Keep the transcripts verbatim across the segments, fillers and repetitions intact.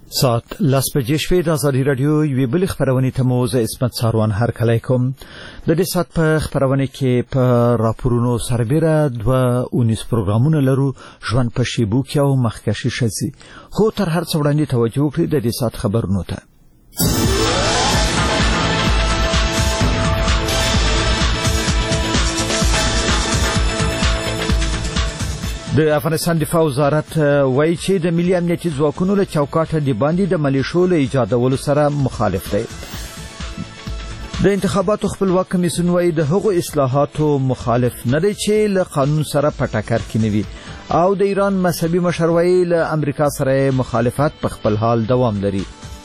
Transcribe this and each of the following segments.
ساعت لاس بجې شوې د ازادي رادیو یوې بلې خپرونې ته مو زه عصمت ساروان هرکلی کوم. د دې ساعت په خپرونې کې په راپورونو سربېره دوه اونیس پروګرامونه لرو، ژوند په شیبو کې او مخکشي شزي. خو تر هر څه وړاندې توجه وکړئ د دې ساعت خبرونو ته. د افغانستان دفاع وزارت وایي چې د ملي امنیتي ځواکونو له چوکاټه د باندې د ملیشو له ایجادولو سره مخالف دی. د انتخاباتو خپلواک کمیسیون وایي د هغو اصلاحاتو مخالف نه دی چې له قانون سره په ټکر کې نه وي، او د ایران مذهبي مشر وایي له امریکا سره مخالفت په خپل حال دوام لري.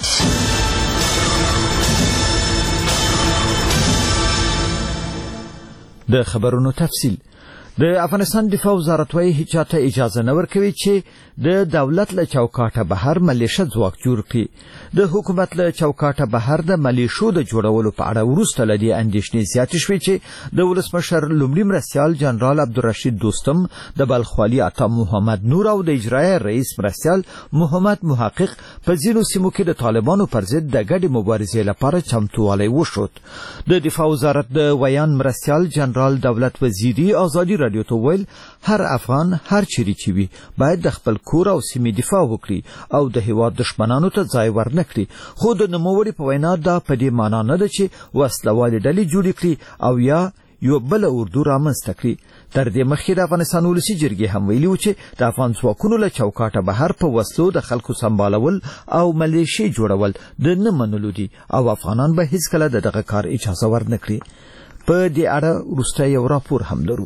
د خبرونو تفصیل. د افغانستان دفاع وزارت وايي هیڅ چاته اجازه نه ورکوي چې د دولت له چوکاټه بهر ملیشه ځواک جوړ کړي. د حکومت له چوکاټه بهر د ملیشو د جوړولو په اړه وروسته له دې اندېښنې زیاتې شوې چې د ولسمشر لومړي مرستیال جنرال عبدالرشید دوستم، د بلخ والي عطا محمد نور او د اجرایه رئیس مرستیال محمد محقق په ځینو سیمو کې د طالبانو پر ضد د ګډې مبارزې لپاره چمتووالی وښود. د دفاع وزارت د ویان مرستیال جنرال دولت وزیري ازادي رادیو ته ویل هر افغان هر چیرې چې وي باید د خپل کور او سیمې دفاع وکړي او د هیواد دشمنانو ته ځای ورنکړي. خو د نوموړي په وینا دا په دې معنا نه ده چې وسلوالې ډلې جوړې کړي او یا یو بل اردو رامنځته کړي. تر دې مخکې د افغانستان ولسي جرګې هم ویلي و چې د افغان ځواکونو له چوکاټه بهر په وسلو د خلکو سمبالول او ملیشې جوړول د نه منلو دي او افغانان به هیڅکله د دغه کار اجازه ورنکړي. په دې اړه وروسته یو راپور هم لرو.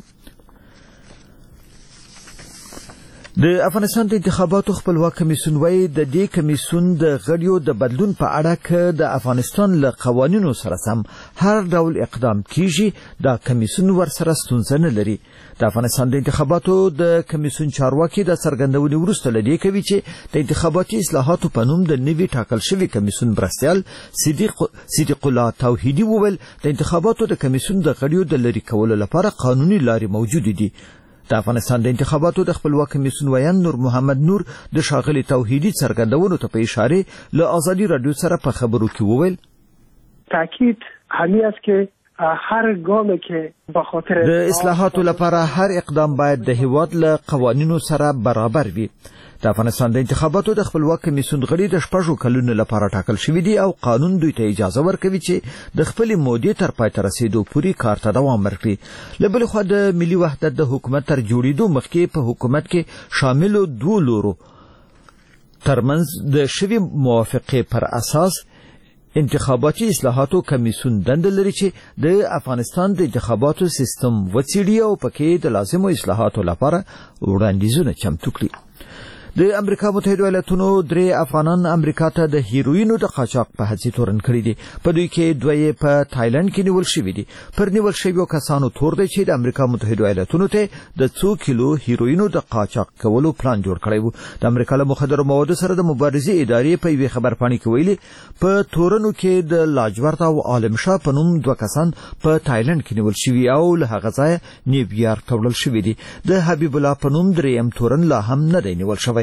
د افغانستان د انتخاباتو خپلواک کمیسیون وایي د دې کمیسیون د غړیو د بدلون په اړه که د افغانستان له قوانینو سره سم هر ډول اقدام کیږي دا کمیسیون ورسره ستونزه نه لري. د افغانستان د انتخاباتو د کمیسیون چارواکي د څرګندونې وروسته له دې کوي چې د انتخاباتي اصلاحاتو په نوم د نوي ټاکل شوي کمیسیون مرستیال صدیق صدیق الله توحیدي وویل د انتخاباتو د کمیسیون د غړیو د لرې کولو لپاره قانوني لارې موجودې دي. د افغانستان د انتخاباتو د خپلواک کمیسیون ویان نور محمد نور د ښاغلي توحیدي څرګندونو ته په اشارې له ازادي رادیو سره په خبرو کې وویل تاکید همین است که هر گامی که به خاطر د اصلاحاتو لپاره هر اقدام باید د هیواد له قوانینو سره برابر وي. د افغانستان د انتخاباتو د خپلواک کمیسیون غړي د شپږو کلونو لپاره ټاکل شوي دي او قانون دوی ته اجازه ورکوي چې د خپلې مودې تر پای ته رسیدو پورې کار ته دوام ورکړي. له بلې خوا د ملي وحدت د حکومت تر جوړېدو مخکې په حکومت کې شاملو دوو لورو ترمنځ د شوي موافقې پر اساس انتخاباتي اصلاحاتو کمیسیون دنده لري چې د افغانستان د انتخاباتو سیستم وڅېړي او پکې د لازمو اصلاحاتو لپاره وړاندیزونه چمتو کړي. د امریکا متحده ایالاتونو درې افغانان امریکا ته د هیروینو د قاچاق په حادثه تورن کړي دي. په دوی کې دوی په تایلند کې نیول شوي دي. پر نیول شویو کسانو تور دی چې د امریکا متحده ایالاتونو ته د څو کیلو هیروینو د قاچاق کولو پلان جوړ کړی و. د امریکا له مخدرو موادو سره د مبارزې ادارې په یوې خبرپاڼې کې ویلي په تورنو کې د لاجورد او عالم شاه په نوم دوه کسان په تایلند کې نیول شوي او له هغه ځایه نیویارک ته وړل شوي دي. د حبیب الله په نوم درېیم تورن لا هم نه دی نیول شوی.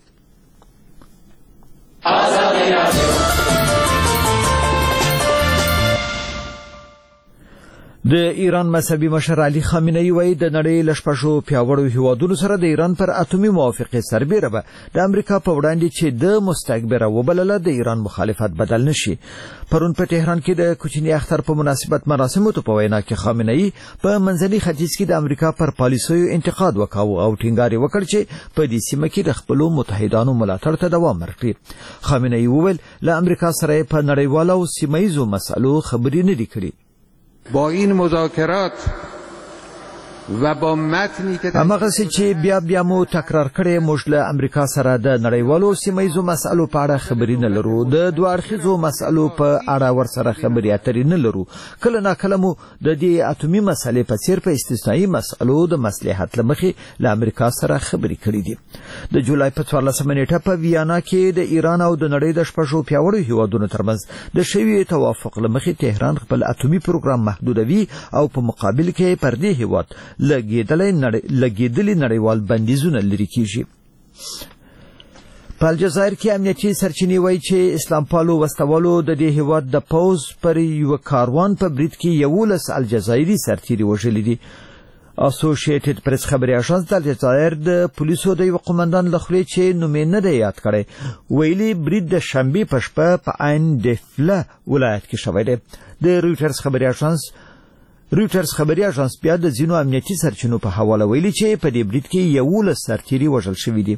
د ایران مذهبي مشر علي خامنه‌ای وایي د نړۍ له شپږو پیاوړو هیوادونو سره د ایران پر اتومي موافقې سربیره به د امریکا په وړاندې چې د مستکبره وبلله د ایران مخالفت بدل نشي. پرون په تهران کې د کوچني اختر په مناسبت مراسمو ته په وینا کې خامنه‌ای په منځني ختیځ کې د امریکا پر پالیسیو انتقاد وکاو او ټینګار وکړ چې په دې سیمه کې د خپلو متحدانو ملاتړ ته دوام ورکړي. خامنه‌ای وویل له امریکا سره په نړیوالو او سیمه‌یزو مسایلو خبرې نه دي کړي. با این مذاکرات و با متنی که همغه چې بیا بیا مو تکرار کړي موږ له امریکا سره د نړیوالو سیمه‌یزو مسایلو په اړه خبرې نه لرو. د دوه اړخیزو مسایلو په اړه ورسره خبرې اترې نه لرو. کله نا کله مو د دې اتومي مسلې په څیر په استثنایی مسایلو د مصلحت لمخې له امریکا سره خبرې کړې دي. د جولای په څوارلسمه نیټه په ویانا کې د ایران او د نړۍ د شپږو پیاوړو هیوادونو ترمنځ د شوي توافق لمخې تهران خپل اتومي پروګرام محدودوي او په مقابل کې پر دې هیواد لګیدلې نړیوال بندیزونه لري کیږي. په الجزایر کې امنیتي سرچینې وایي چې اسلام پالو وسوالو د دې هیواد د پوز پر یو کاروان په برید کې یولس الجزایري سرتیري وژلي دي. اسوسییټډ پریس خبري اژانس د الجزایر د پولیسو د یو قومندان لخوا چې نوم نه دی یاد کړی ویلي برید د شنبه په شپه په عین دفله ولایت کې شوی دی. د رويټرز خبري اژانس رويټرز خبري اژانس بیا د ځینو امنیتي سرچینو په حواله ویلي چې په دې برید کې یولس سرتیري وژل شوي دي.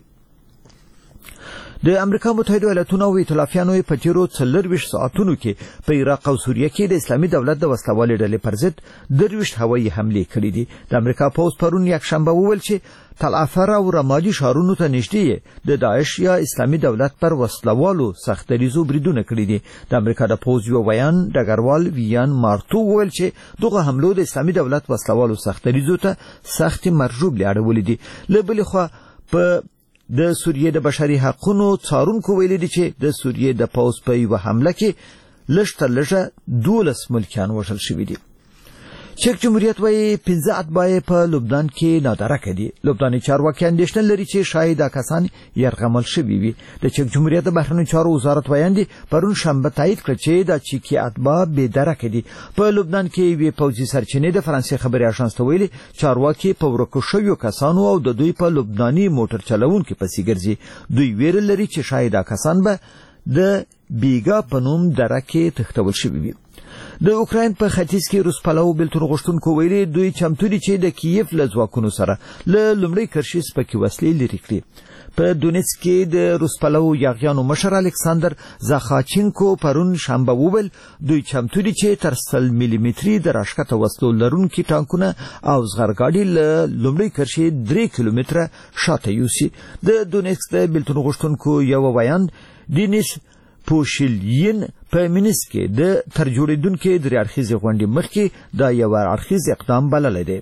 د امریکا متحده ایالاتونو او ائتلافیانو په تیرو څلورویشت ساعتونو کې په عراق او سوریه کې د اسلامي دولت د وسلوالې ډلې پر ضد درویشت هوایي حملې کړې دي. د امریکا پوز پرون یکشنبه وویل چې تل افر او رمادي ښارونو ته نږدې د داعش یا اسلامي دولت پر وسلوالو سختریزو بریدونه کړي دي. د امریکا د پوز یو بیان ډګروال ویان مارتو وویل چې دغه حملو د اسلامي دولت وسلوالو سختریزو ته سخت مرجوب لاړولې دي. له بلې خوا په د سوریه د بشري حقوقو څارونکو ویلي دي چې د سوریه د پوز په یو حمله کې لږ تر لږه دولس ملکیان وژل شوي دي. چک جمهوریت وايي پنځه اتباع په لبنان کې نادرکه دي. لبناني چارواکي اندېښنه لري چې شاید دا کسان یرغمل شوي وي. د چک جمهوریت د بهرنیو چارو وزارت وایي پرون شنبه تایید کړ چې د چکی اتباع بې درکه دي. په لبنان کې وی پوځي سرچینې د فرانسې خبري اژانس ته ویلي چارواکي په ورکو شویو کسانو او د دوی په لبناني موټر چلوونکو پسې ګرځي. دوی ویره لري چې شاید دا کسان به د بیګا په نوم درکه تختول شوي وي. د اوکراین په ختیځ کې روس پلو بلتون غشتونکو ویلي دوی چمتو دي چې د کیف له ځواکونو سره له لومړي کرشي سپکې وسلې لري کړي. په دونیتسک کې د روس پلو یاغیانو مشر الکساندر زاخاچینکو پرون شنبه وویل دوی چمتو دي چې تر سل ملي متري د راشکته وسلو لرونکي ټانکونه او زغرګاډي له لومړي کرشي درې کیلومتره شاته یوسي. د دونیتسک د بلتون غشتونکو یو بیان دینیس پوشیلین په مینسک کې د تر جوړیدونکو درې اړخیزې غونډې مخکې دا یو اړخیز اقدام بللی دی.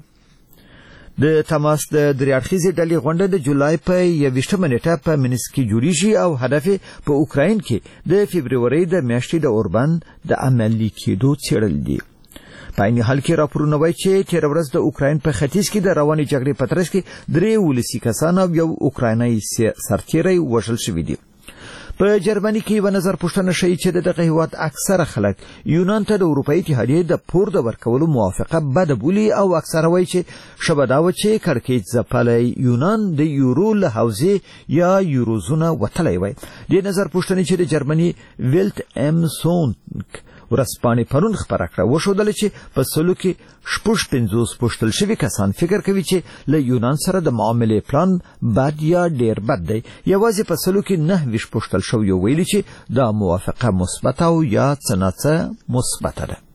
د تماس د درې اړخیزې ډلې غونډه د جولای په یویشتمه نیټه په مینسک کې جوړیږي او هدف په اوکراین کې د فبروري د میاشتې د اوربند د عملي کېدو څېړل دي. په عین حال کې راپورونه وایي چې تېره ورځ د اوکراین په ختیځ کې د روانې جګړې په ترڅ کې درې ولسي کسان او یو اوکرایني سرتیری وژل شوي دي. په جرمني کې و نظر پوښتنه شوې چې دغه هیواد اکثره خلک یونان ته د اروپאי اتحادیې د پور د ورکولو موافقه بد بولي او اکثره وایي چې شبه دا و چې کړکېچ ځپلی یونان د یورو له حوزې یا یوروزونه وتلی وای. د نظر پوښتنې چې د جرمني ویلت ام سونک ورځپاڼې پرون خپره کړه وښودله چې په سلو کې شپږ پنځوس پوښتل شوي کسان فکر کوي چې له یونان سره د معاملې پلان بد یا ډیر بد دی. یوازې په سلو کې نهه ویشت پوښتل شوي ویلي چې دا موافقه مثبته او یا څه نه څه مثبته ده.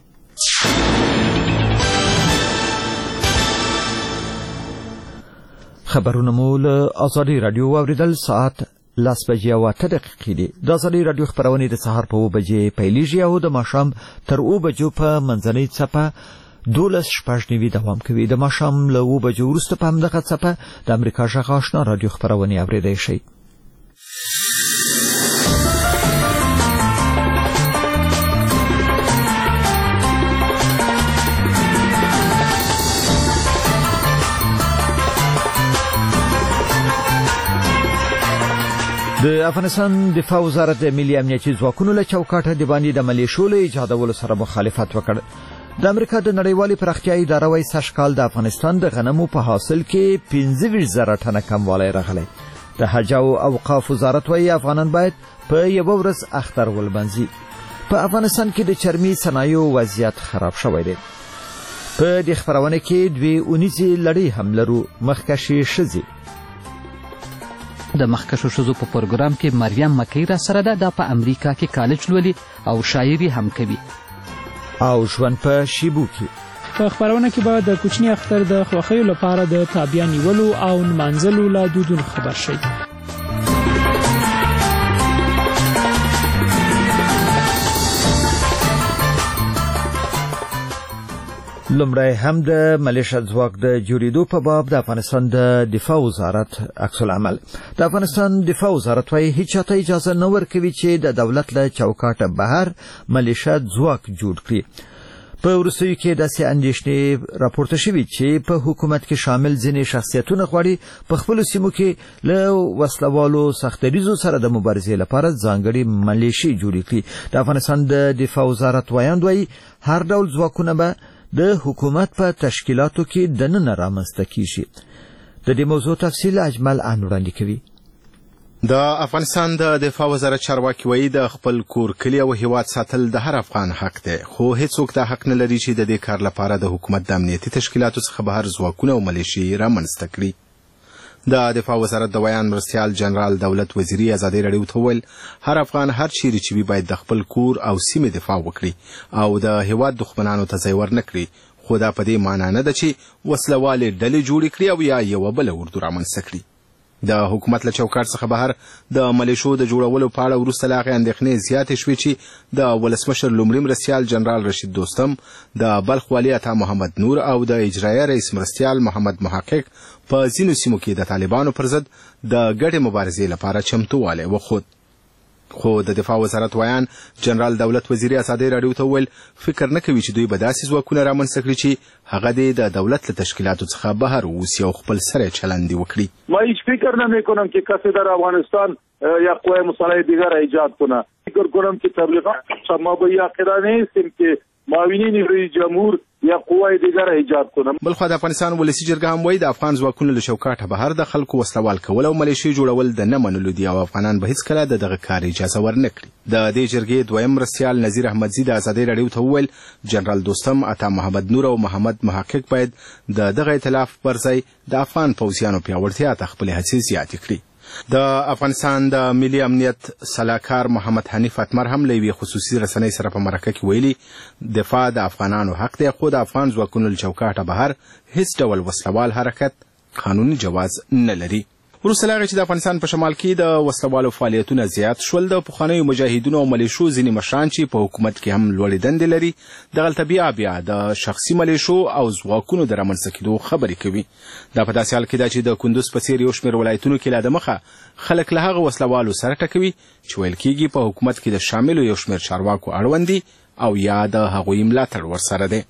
خبرونه مو له ازادي رادیو واوریدل. ساعت لاس بجې او اته دقیقې دي. د ازادي رادیو خبرونه د سهار په اوه بجې پیلیږي او د ماښام تر اوه بجو په منځنۍ څپه دولس شپږ نوي دوام کوي. د ماښام له اوه بجو وروسته په همدغه څپه د امریکا غږ آشنا رادیو خبرونه اورېدای شئ. د افغانستان دفاع وزارت د ملي امنیتي ځواکونو له چوکاټه د باندې د ملیشو له ایجادولو سره مخالفت وکړ. د امریکا د نړیوالې پراختیایي اداره وايي سږ کال د افغانستان د غنمو په حاصل کې پنځه ویشت زره ټنه کموالی راغلی. د حج او اوقاف وزارت وايي افغانان باید په یوه ورځ اختر ولمانځي. په افغانستان کې د چرمي صنایعو وضعیت خراب شوی دی. په دې خپرونه کې دوې اونیزې لړۍ هم لرو. مخکښې ښځې د مخکښو ښځو په پروګرام کې مریم مکی را سره ده. دا په امریکا کې کالج لولي او شاعري هم کوي. او ژوند په شیبو کې په خبرونه کې به د کوچني اختر د خوښیو لپاره د تابیا نیولو او نمانځلو له دودونو خبر شي. لومړی هم د ملیشیا ځواک د جوړېدو په باب د افغانستان د دفاع وزارت عکس العمل. د افغانستان دفاع وزارت وايي هیڅ چاته اجازه نه ورکوي چې د دولت له چوکاټه بهر ملیشیا ځواک جوړ کړي. په وروستیو کې داسې اندېښنې راپورته شوي چې په حکومت کې شامل ځینې شخصیتونه غواړي په خپلو سیمو کې له وسلوالو سختدریزو سره د مبارزې لپاره ځانګړي ملیشې جوړې کړي. د افغانستان د دفاع وزارت وایاند وایي هر ډول ځواکونه به د حکومت په تشکیلاتو کې دننه رامنځته کیږي. د دې موضوع تفصیل اجمل ان وړاندې کوي. د افغانستان د دفاع وزارت چارواکي وایي د خپل کور کلی او هیواد ساتل د هر افغان حق دی، خو هیڅوک دا حق نه لري چې د دې کار لپاره د حکومت د امنیتي تشکیلاتو څخه بهر ځواکونه او ملیشې رامنځته کړي. د دفاع وزارت د بیان مرستیال جنرال دولت وزیري ازادي راډیو ته وویل هر افغان هر چیرې چې وي باید د خپل کور او سیمې دفاع وکړي او د هیواد دښمنانو ته ځای ورنه کړي، خو دا په دې معنا نه ده چې وسلوالې ډلې جوړې کړي او یا یوه بله اردو رامنځته کړي. د حکومت له چوکاټ څخه بهر د ملیشو د جوړولو په اړه وروسته له هغې اندېښنې زیاتې شوې چې د ولسمشر لومړي مرستیال جنرال رشید دوستم، د بلخ والي عطا محمد نور او د اجرایه رئیس مرستیال محمد محقق په ځینو سیمو کې د طالبانو پر ضد د ګډې مبارزې لپاره چمتووالی وښود. خو د دفاع وزارت ویان جنرال دولت وزیري ازادي راډیو ته وویل فکر نه کوي چې دوی به داسې ځواکونه رامنځته کړي چې هغه دې د دولت له تشکیلاتو څخه بهر واوسي او خپل سره چلند وکړي. ما هیچ فکر نمیکنم که کسی در افغانستان یا قوای مسلح دیگر ایجاد کنه. فکر کنم که تبلیغات ما به این عقیده نیستیم که معاونین رئیس جمهور یا قوای دیگر ایجاد کنه. بلخو د افغانستان ولسی جرګه هم وایي د افغان ځواکونو له چوکاټه بهر د خلکو وسلوال کول او ملیشې جوړول د نه منلو دي او افغانان به هیڅکله د دغه کار اجازه ورنه کړي. د دې جرګې دویم مرستیال نذیر احمدزي د ازادي راډیو ته وویل جنرال دوستم، عطا محمد نور او محمد محقق باید د دغه ائتلاف پر ځای د افغان پوځیانو پیاوړتیا ته خپلې هڅې زیاتې کړي. د افغانستان د ملي امنیت سلاکار محمد حنیف اتمر هم له یوې خصوصي رسنۍ سره په مرکه کې ویلي دفاع د افغانانو حق دی، خو د افغان ځواکونو له چوکاټه بهر هیڅ ډول وسلوال حرکت قانوني جواز نه لري. وروسته له هغې چې د افغانستان په شمال کې د وسلوالو فعالیتونه زیات شول، د پخوانیو مجاهدینو او ملیشو ځینې مشران چې په حکومت کې هم لوړې دندې لري دغلته بیا بیا د شخصي ملیشو او ځواکونو د رامنځته کېدو خبرې کوي. دا په داسې حال کې ده چې د کندوز په څېر یو شمېر ولایتونو کې لا دمخه خلک له هغه وسلوالو سره ټکوي چې ویل کېږي په حکومت کې د شاملو یو شمېر چارواکو اړوند دي او یا د هغوی ملاتړ ورسره دی.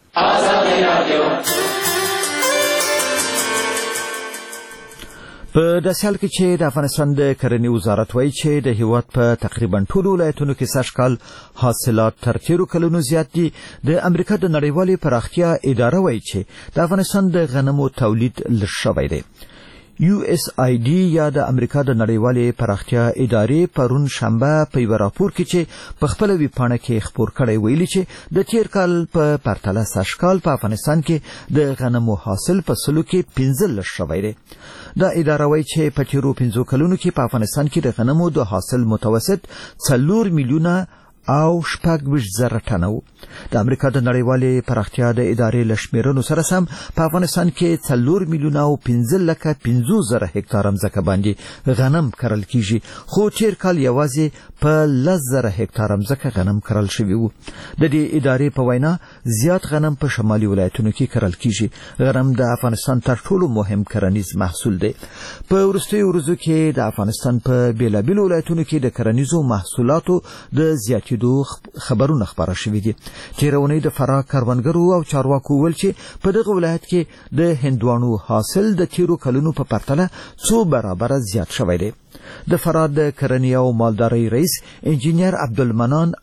په داسې حال کې چې د افغانستان د کرنې وزارت وایي چې د هیواد په تقریبا ټولو ولایتونو کې سږ کال حاصلات تر تېرو کلونو زیات دي، د امریکا د نړیوالې پراختیا اداره وایي چې د افغانستان د غنمو تولید لږ شوی دی. یو اس آی ډي یا د امریکا د نړیوالې پراختیا ادارې پرون شنبه په یو راپور کې چې په خپله ویبپاڼه کې خپور کړی ویلي چې د تېر کال په پرتله سږ کال په افغانستان کې د غنمو حاصل په سلو کې پنځلس شوی دی. دا اداره وایي چې په تېرو پنځو کلونو کې په افغانستان کې د غنمو د حاصل متوسط څلور میلیونه او شپږ ویشت زره ټنه و. د امریکا د نړیوالې پراختیا د ادارې له شمېرنو سره سم په افغانستان کې څلور میلیونه او پنځه لکه پنځوس زره هکتاره مځکه باندې غنم کرل کیږي، خو تېر کال یوازې په لس زره هکتاره مځکه غنم کرل شوي وو. د دې ادارې په وینا زیات غنم په شمالي ولایتونو کې کرل کیږي. غنم د افغانستان تر ټولو مهم کرنیز محصول دی. په وروستیو ورځو کې د افغانستان په بېلابېلو ولایتونو کې د کرنیزو محصولاتو د زیاتېدو خبرونه خبره شوي دي. تېره اونۍ د فراه کروندګرو او چارواکو وویل چې په دغه ولایت کې د هندواڼو حاصل د تېرو کلونو په پرتله څو برابره زیات شوی دی. د فراه د کرنې او مالدارۍ رئیس انجینیر عبدالمنان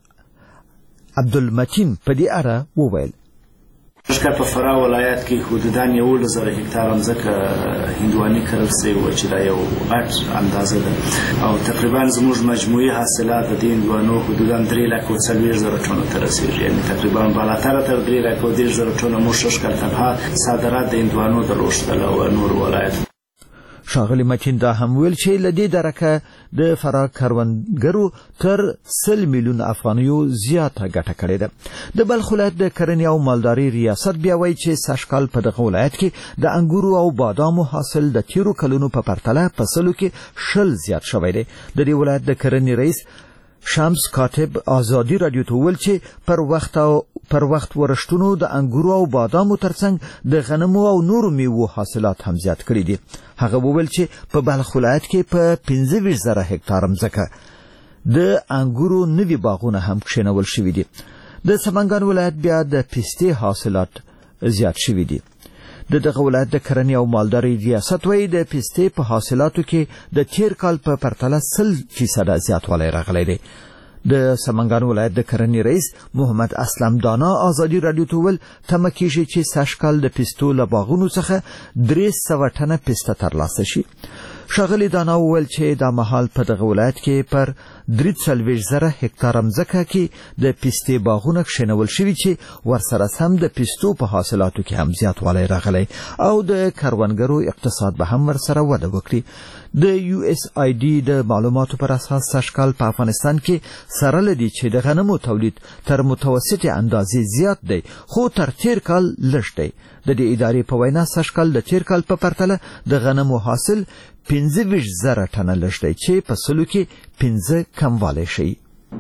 عبدالمتین په دې اړه وویل شکر په فراه ولایت کې حدوداً یولس زره هکتاره مځکه هندواني کرل سوې وه چې دا یو غټ اندازه ده او تقریبا زموږ مجموعي حاصلات د دې هندوانو حدوداً درې لکه او څلوېښت زره ټنو ته رسېږي، یعنې تقریبا بالاتره تر درې لکه او دېرش زره ټنو موږ شش کال تنها صادرات د هندوانو درلوشتل او نورو ولایتونو. ښاغلي متین دا هم ویل چې له دې درکه د فراه کروندګرو تر سل میلیون افغانیو زیاته ګټه کړې ده. د بلخ ولایت د کرنې او مالدارۍ ریاست بیا وایي چې سږ کال په دغه ولایت کې د انګورو او بادامو حاصل د تېرو کلونو په پرتله په سلو کې شل زیات شوی دی. د دې ولایت د کرنې رئیس شمس کاتب ازادي راډیو ته وویل چې پر وخت او پر وخت ورښتونو د انګورو او بادامو ترڅنګ د غنمو او نورو میوو حاصلات هم زیات کړي دي. هغه وویل چې په بلخ ولایت کې په پنځه ویشت زره هکتاره مځکه د انګورو نوي باغونه هم کښېنول شوي دي. د سمنګان ولایت بیا د پستې حاصلات زیات شوي دي. د دغه ولایت د کرنې او مالدارۍ ریاست وایي د پستې په حاصلاتو کې د تیر کال په پرتله سل فیصده زیاتوالی راغلی دی. د سمنګان ولایت د کرنې رئیس محمد اسلم دانا ازادي رادیو ته وویل تمه کېږي چې سږکال د پستو له باغونو څخه درې سوه ټنه پسته ترلاسه شي. ښاغلي دانا وویل چې دا مهال په دغه ولایت کې پر درې څلوېښت زره هکتاره مځکه کې د پستې باغونه کښېنول شوي چې ورسره سم د پستو په حاصلاتو کې هم زیاتوالی راغلی او د کروندګرو اقتصاد به هم ورسره وده وکړي. د یو اس آی ډي د معلوماتو پر اساس سږکال په افغانستان کې سره لدی چې د غنمو تولید تر متوسطې اندازې زیات دی خو تر تیر کال لږ دی. د دې ادارې په وینا سږکال د تیر کال په پرتله د غنمو حاصل پنځه ویشت زره ټنه لږ دی چې په سلو کې پنځه کموالی شي.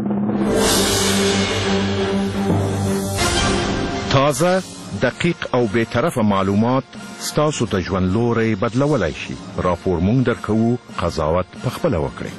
تازه، دقیق او بی‌طرفه معلومات ستاسو د ژوند لوری بدلولی شي. راپور مونږ درکوو، قضاوت پخپله وکړئ.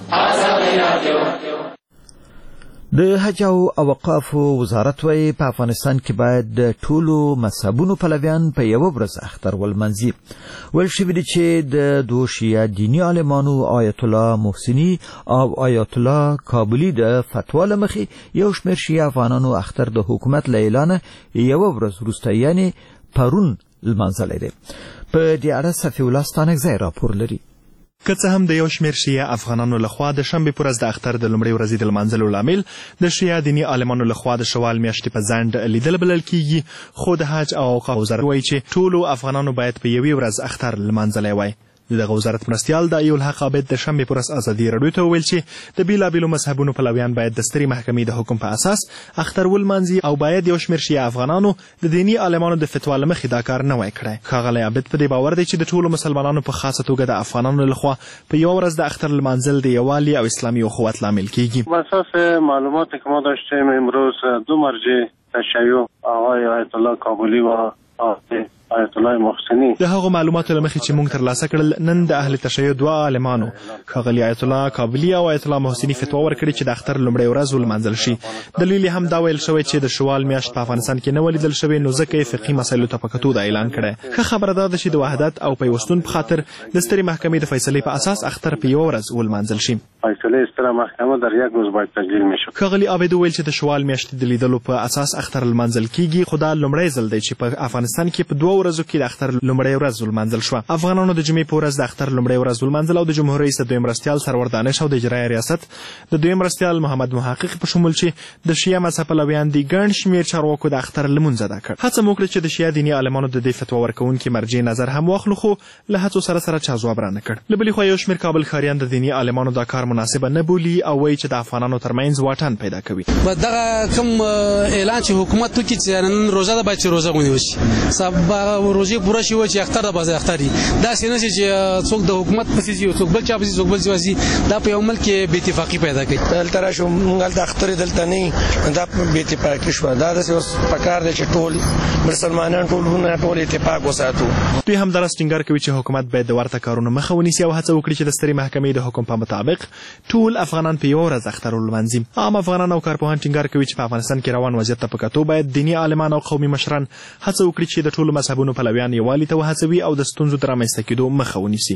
د حج او اوقافو وزارت وایي په افغانستان کې باید د ټولو مذهبونو پلویان په یوه ورځ اختر ولمانځي. ویل شوي دي چې د دوه شیعه دیني عالمانو آیت الله محسني او آیت الله کابلي د فتوا له مخې یو شمېر شیعه افغانانو اختر د حکومت له اعلانه یوه ورځ وروسته یعنې پرون لمانځلی دی. په دې اړه صفي الله ستانکزی راپور لري. که څه هم د یو شمېر شیعه افغانانو لخوا د شنبې په ورځ د اختر د لومړۍ ورځې د لمانځلو لامل د شیعه دیني عالمانو لخوا د شوال میاشتې په ځنډ لیدل بلل کیږي، خو د حج او اوقاف وزارت وایي چې ټولو افغانانو باید په یوې ورځ اختر لمانځلی وای. د دغه وزارت مرستیال د ایالحق عابد د شنبې په ورځ ازادي راډیو ته وویل چې د بېلابېلو مذهبونو پلویان باید د سترې محکمې د حکم په اساس اختر ولمانځي او باید یو شمېر شیعه افغانانو د دیني عالمانو د فتوا له مخې دا کار نه وای کړی. ښاغلی عابد په دې باور دی چې د ټولو مسلمانانو په خاصه توګه د افغانانو لخوا په یوه ورځ د اختر لمانځل د یووالي او اسلامي اخوت لامل کیږي. بر اساس معلوماتی که ما داشتیم امروز دو مرجع تشیع آقای آیت الله کابلی و آقای آیت الله محسني د هغو معلوماتو له مخې چې موږ ترلاسه کړل نن د اهل تشیع دوه عالمانو ښاغلي آیت الله کابلي او آیت الله محسني فتوا ورکړې چې د اختر لومړۍ ورځ ولمانځل شي. دلیل هم دا ویل شوی چې د شوال میاشت په افغانستان کې نه ولیدل شوې، نو ځکه یې فقهي مسایلو ته په کتو دا اعلان کړی. ښه خبره دا ده چې د وحدت او پیوستون په خاطر د سترې محکمې د فیصلې په اساس اختر په یوه ورځ ولمانځل شي. فیصله ستره محکمه در یک روز باید تجلیل میشد. ښاغلي عابد ویل چې د شوال میاشتې د لیدلو په اساس اختر لمانځل کیږي، خو دا لومړی ځل دی چې په افغانستان کې په دوه ورځو کې د اختر لومړۍ ورځ ولمانځل شوه. افغانانو د جمعې په ورځ د اختر لومړۍ ورځ ولمانځل او د جمهور رئیس د دویم مرستیال سرور دانش او د اجرایه ریاست د دویم مرستیال محمد محقق په شمول چې د شیعه مذهب پلویان دي ګڼ شمېر چارواکو د اختر لمونځ ادا کړ. هڅه مو وکړه چې د شیعه دیني عالمانو د دې فتوا ورکوونکي مرجع نظر هم واخلو، خو له هڅو سره سره چا ځواب رانه کړ. له بلې خوا یو شمېر کابل ښاریان د دیني عالمانو دا کار مناسبه نه بولي او وایي چې د افغانانو ترمنځ واټن پیدا کوي. دغه کوم اعلان چې حکومت وکړي چې نن روژه ده باید چې روژه ونیول شي، سبا روژې پوره شي چې اختر ده باید اختر وي. داسې نه چې څوک د حکومت پسې ځي او څوک بل چا پسې څوک بل ځي، دا په یو ملک کې بې اتفاقي پیدا کوي. دلته راشو موږ هلته اختر دلته نه دا بې اتفاقي شوه. دا داسې اوس پکار دی چې ټول مسلمانان ټول ورونه ټول اتفاق وساتو. دوی همداراز ټینګار کوي چې حکومت باید د ورته کارونو مخه ونیسي او هڅه وکړي چې د سترې محکمې د حکم په مطابق ټول افغانان په یوه ورځ اختر ولمانځي. عام افغانان او کارپوهان ټینګار کوي چې په افغانستان کې روان وضعیت ته په کتو باید دیني عالمان او قومي مشران هڅه وکړي چې د ټولو مذهبونو پلویان یووالي ته وهڅوي او د ستونزو د رامنځته کېدو مخه ونیسي.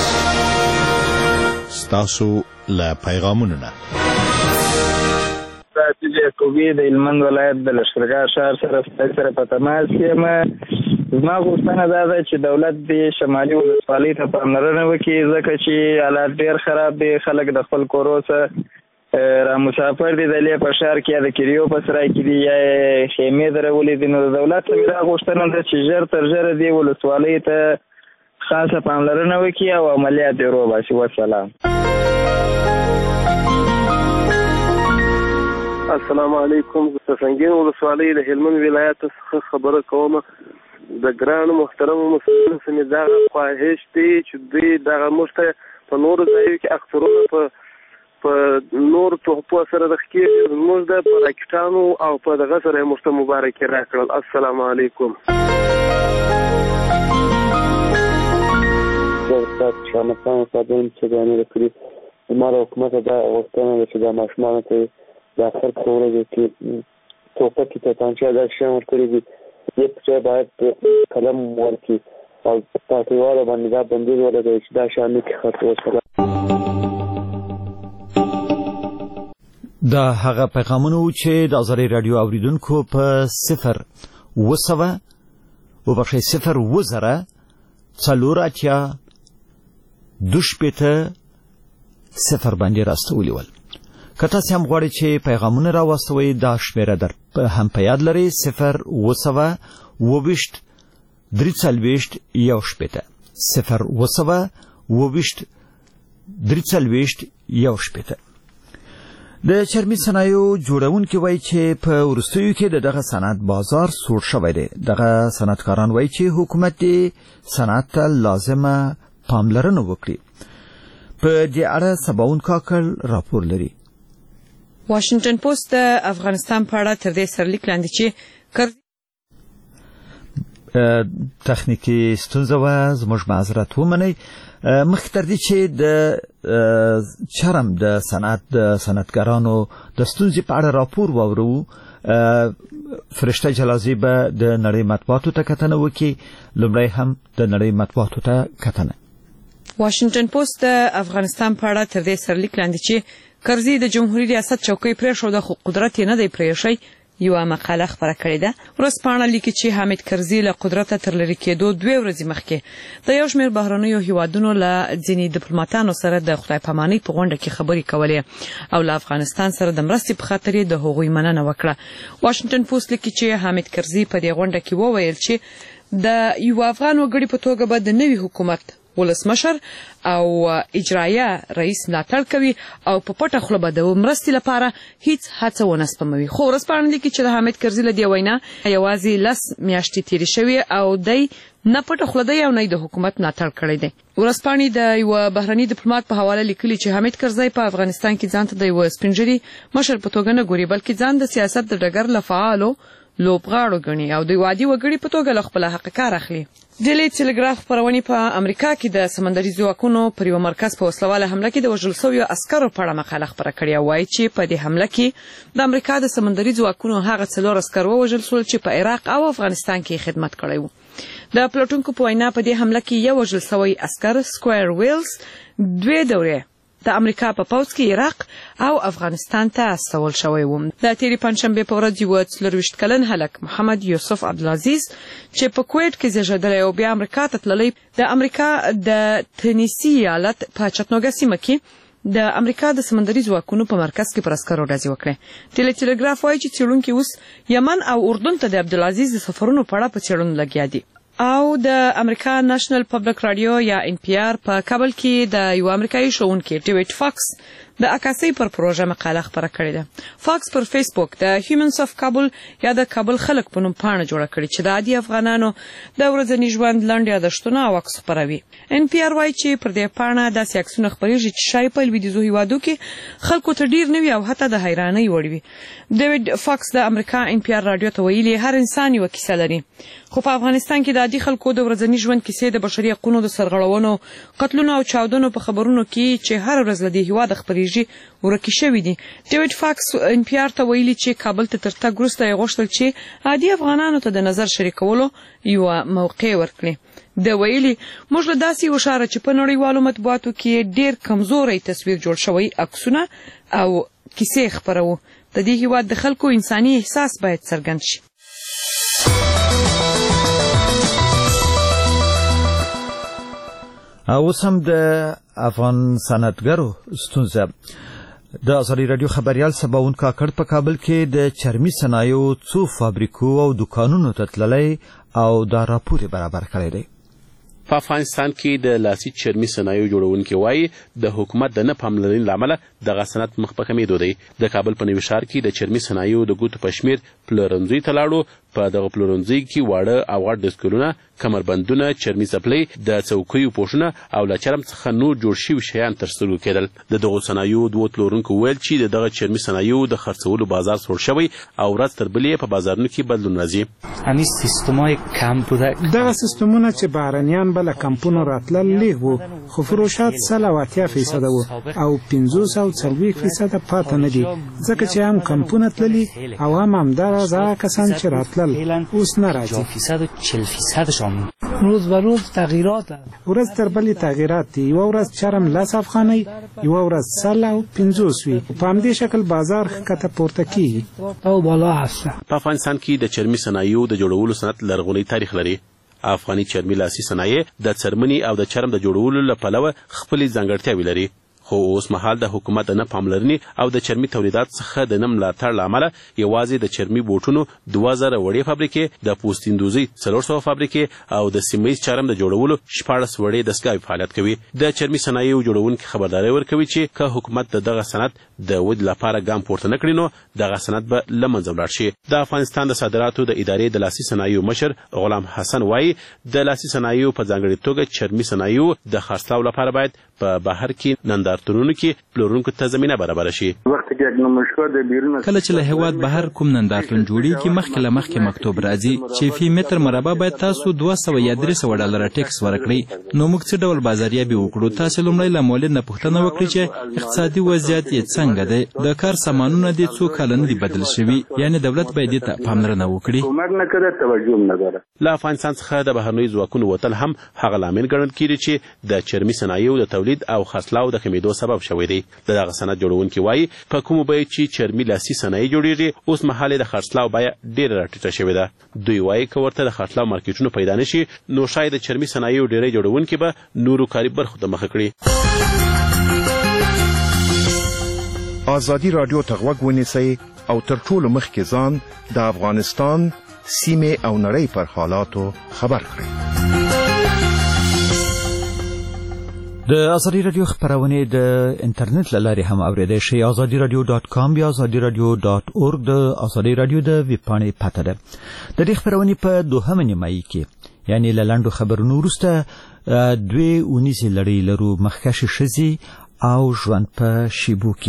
ستاسو له پیغامونو نه ساتي یعقوبي د هلمند ولایت د لښکرګاه ښار سره سره په تماس یم. زما غوښتنه دا ده چې دولت د شمالي ولسوالۍ ته پاملرنه وکړي، ځکه چې حالات ډېر خراب دي. خلک د خپل کورو څخه را مسافر دي، د لې په ښار کې یا د کریو په سرای کې دي یا خیمې درولې دي. نو د دولت دا غوښتنه ده چې ژر تر ژره دې ولسوالۍ ته خاصه پاملرنه وکړي او عملیات یې روباسي. وسلام. السلام علیکم. د سنګین ولسوالۍ د هلمند ولایت څخه خبره کوم. د ګرانو محترمو مسلمانانو سمې دغه خواهش دی چې دوی دغه موږ ته په نورو ځایو کې اخترونه په په نورو تحفو سره د ښکېږي، زموږ د په راکټانو او په دغه سره یې موږ ته مبارکي راکړل. السلام علیکم. استاد شامسان صادم چې د امیر کړي زما د حکومت دا غوښتنه ده چې د ماشومانو ته د اختر په ورځو کې توپک توپانچه دا شیان ورکړي دي دې په ځای باید قلم ورکړي او پارټیواله باندې دا بندیز ولګوي چې دا شیان نه کښې خرڅول شوی. دا هغه پیغامونه وو چې د ازادۍ راډیو اوریدونکو په صفر اوه سوه وبخښئ صفر اوه زره څلور اتیا دوه شپېته صفر باندې راستولي ول. که تاسې هم غواړئ چې پیغامونه راواستوئ دا شمېره در هم په یاد لرئ صفر اوه سوه اوه ویشت درې څلوېښت یو شپېته صفر اوه سوه اوه ویشت درې څلوېښت یو شپېته. د چرمي صنایعو جوړونکي وایي چې په وروستیو کې د دغه صنعت بازار سوړ شوی دی. دغه صنعتکاران وایي چې حکومت دې صنعت ته لازمه پاملرنه وکړي. په دې اړه سباون کاکړ راپور لري. واشنگټن پوسټ د افغانستان په اړه تر دې سرلیک لاندې چې تخنیکی ستونزه و زموږ معذرت ومنئ. مخکې تر دې چې د چرم د صنعت د صنعتګرانو د ستونزې په اړه راپور واورو، فرشته جلازي به د نړۍ مطبوعاتو ته کتنه وکړي. لومړی هم د نړۍ مطبوعاتو ته کتنه. واشنگټن پوسټ د افغانستان په اړه تر دې سرلیک لاندې چې کرزي د جمهوریت ریاست چوکۍ پرېښوده خو قدرت یې نه دی پرېښی یوه مقاله خپره کړې ده. ورځپاڼه لیکي چې حامد کرزي له قدرته تر لرې کېدو دوې ورځې مخکې د یو شمېر بهرنیو هیوادونو له ځینې ډیپلوماتانو سره د خدای پامانۍ په غونډه کې خبرې کولې او له افغانستان سره د مرستې په خاطر یې د هغوی مننه وکړه. واشنګټن پوسټ لیکي چې حامد کرزي په دې غونډه کې وویل چې د یو افغان وګړي په توګه به د نوي حکومت ولسمشر او اجرایه رئیس ملاتړ کوي او په پټه خوله به د مرستې لپاره هیڅ هڅه ونه سپموي. خو ورځپاڼه لیکي چې د حامد کرزي له دې وینا یوازې لس میاشتې تېرې شوې او دی نه پټه خوله دی او نه د حکومت ملاتړ کړی دی. ورځپاڼې د یو بهرني ډیپلوماټ په حواله لیکلي چې حامد کرزي په افغانستان کې ځان ته د یو سپینږیري مشر په توګه نه ګوري، بلکې ځان د سیاست د ډګر له فعالو لوبغاړو ګڼي او د عادي وګړي په توګه له خپله حق کار اخلي. ډیلی ټیلیګراف خپرونې په امریکا کې د سمندري ځواکونو پر یو مرکز په وسلواله حمله کې د وژل شویو عسکرو په اړه مقاله خپره کړې او وایي چې په دې حمله کې د امریکا د سمندري ځواکونو هغه څلور عسکر ووژل شول چې په عراق او افغانستان کې خدمت کړی و. د پلټونکو په وینا په دې حمله کې یو وژل شوی عسکر سکویر ویلز دوې دورې د امریکا په پوځ کې عراق او افغانستان ته استول شوی و. د تیرې پنجشنبې په ورځ یو څلرویشت کلن هلک محمد یوسف عبدالعزیز چې په کویټ کې زیږېدلی او بیا امریکا ته تللی د امریکا د تنیسي ایالت په چتنوګا سیمه کې د امریکا د سمندري ځواکونو په مرکز کې پر عسکرو ډزې وکړې. ټیلی ټیلیګراف وایي چې څېړونکي اوس یمن او اردن ته د عبدالعزیز د سفرونو په اړه په څېړنو لګیا دي. او د امریکا نېشنل پبلک رادیو یا ان پی آر په کابل کې د یو امریکایي ښوونکي ډیویډ فاکس د عکاسۍ پر پروژه مقاله خپره کړې ده. فاکس پر فیسبوک د هیومنز اف کابل یا د کابل خلک په نوم پاڼه جوړه کړې چې د عادي افغانانو د ورځني ژوند لنډ یادښتونه او عکس خپروي. ان پی آر وایي چې پر دې پاڼه داسې عکسونه خپریږي چې شاید په لویدیځو هیوادو کې خلکو ته ډیر نه وي او حتی د حیرانۍ وړ وي. ډیویډ فاکس د امریکا ان پی آر رادیو ته ویلي هر انسان یوه کیسه لري، خو په افغانستان کې د عادي خلکو د ورځني ژوند کیسې د بشري حقونو د سرغړونو، قتلونو او چاودنو په خبرونو کې چې هر ورځ له دې هیواده خپریږي ورکې شوي دي. ډیویډ فاکس ان پی آر ته ویلي چې کابل ته تر تګ وروسته یې غوښتل چې عادي افغانانو ته د نظر شریکولو یوه موقع ورکړي. د ویلي موږ له داسې یو ښاره چې په نړیوالو مطبوعاتو کې ډیر کمزوری تصویر جوړ شوی عکسونه او کیسې خپروو. د دې هیواد د خلکو انساني احساس باید څرګند شي. اوس هم د افغان صنعتګرو ستونزه. د ازادۍ راډیو خبریال سباون کاکړ په کابل کې د چرمي صنایعو څو فابریکو او دکانونو ته تللی او دا راپور برابر کړی دی. په افغانستان کې د لاسي چرمي صنایعو جوړونکي وایي د حکومت د نه پاملرنې له امله دغه صنعت مخ په کمېدو دی. د کابل په نوي ښار کې د چرمي صنایعو د ګوتو په شمېر پلورنځیو ته لاړو. په دغه پلورنځیو کې واړه او غټ دستګلونه، کمربندونه، چرمي څپلۍ، د څوکیو پوښونه او له چرم څخه نور جوړ شوي شیان تر سترګو کېدل. د دغو صنایعو دوو پلورونکو وویل چې د دغه چرمي صنایعو د خرڅولو بازار سوړ شوی او ورځ تر بلې په بازارونو کې بدلون راځي. همین سیستمای کم بوده. دغه سیستمونه چې بهرنیان به له کمپونو راتلل لیږ وو خو فروشات سل او اتیا فیصده وو او پنځوس او څلوېښت فیصده پاته نه دي ځکه چې هم کمپونه تللي او هم همدغه هغه کسان چې راتلل اوس نه راځي. روز به روز تغییرات ورځ تر بلې تغییرات دي. یوه ورځ چرم لس افغانۍ یوه ورځ سل او پنځوس وي. په همدې شکل بازار ښکته پورته کېږي. په افغانستان کې د چرمي صنایعو د جوړولو صنعت لرغونی تاریخ لري. افغاني چرمي لاسي صنایع د څرمنې او د چرم د جوړولو له پلوه خپلې ځانګړتیاوې لري. خو اوس مهال د حکومت د نه پاملرنې او د چرمي تولیدات څخه د نه ملاتړ له امله یوازې د چرمي بوټونو دوه زره وړې فابریکې، د پوستیندوزۍ څلور سوه فابریکې او د سیمه ییز چرم د جوړولو شپاړس وړې دستګاوې فعالیت کوي. د چرمي صنایعو جوړونکي خبرداری ورکوي چې که حکومت د دغه صنعت د ودې لپاره ګام پورته نه کړي نو دغه صنعت به له منځه ولاړ شي. د افغانستان د صادراتو د ادارې د لاسي صنایعو مشر غلام حسن وایي د لاسي صنایعو په ځانګړې توګه چرمي صنایعو د خرڅلاو لپاره باید په بهر کې نندارتونونو کې پلورونکو ته زمینه برابره شي. کله چې له هیواد بهر کوم نندارتون جوړیږي مخکې له مخکې مکتوب راځي چې فی متر مربع باید تاسو دوه سوه یا درې سوه ډالره ټیکس ورکړئ. نو موږ څه ډول بازاریابي وکړو؟ تاسو لومړی له مولد نه پوښتنه وکړئ چې اقتصادي وضعیت یې څنګه دی، د کار سامانونه دې څو کاله نه دي بدل شوي، یعنې دولت باید دې ته پاملرنه وکړي. له افغانستان څخه د بهرنیو ځواکونو وتل هم هغه لامل ګڼل کېږي چې د چرمي صنایعو د تولید او خرڅلاو د کمیدو سبب شوی دی. د دغه صنعت جوړونکي وایي په کومو بیو چې چرمي لاسي صنایع جوړیږي اوس مهال د خرڅلاو بیه ډېره راټیټه شوې ده. دوی وایي که ورته د خرڅلاو مارکیټونه پیدا نه شي نو شاید د چرمي صنایعو ډېری جوړونکي به نورو کاري برخو ته مخه کړي. ازادي راډیو ته غوږ ونیسئ او تر ټولو مخکې ځان د افغانستان سیمې او نړۍ پر حالاتو خبر کړئ. د ازادي راډیو خبرونه د انټرنیټ له لارې هم اوریدای شئ. ازادي راډیو ډاټ کام یا ازادي راډیو ډاټ اورګ د ازادي راډیو د ویب پاڼې پته ده. د دې خبرونې په دوهمه نیمایي کې یعنی له لنډو خبرونو وروسته دوې اونیزې لړۍ لرو، مخکښې ښځې او ژوند په شیبو کې.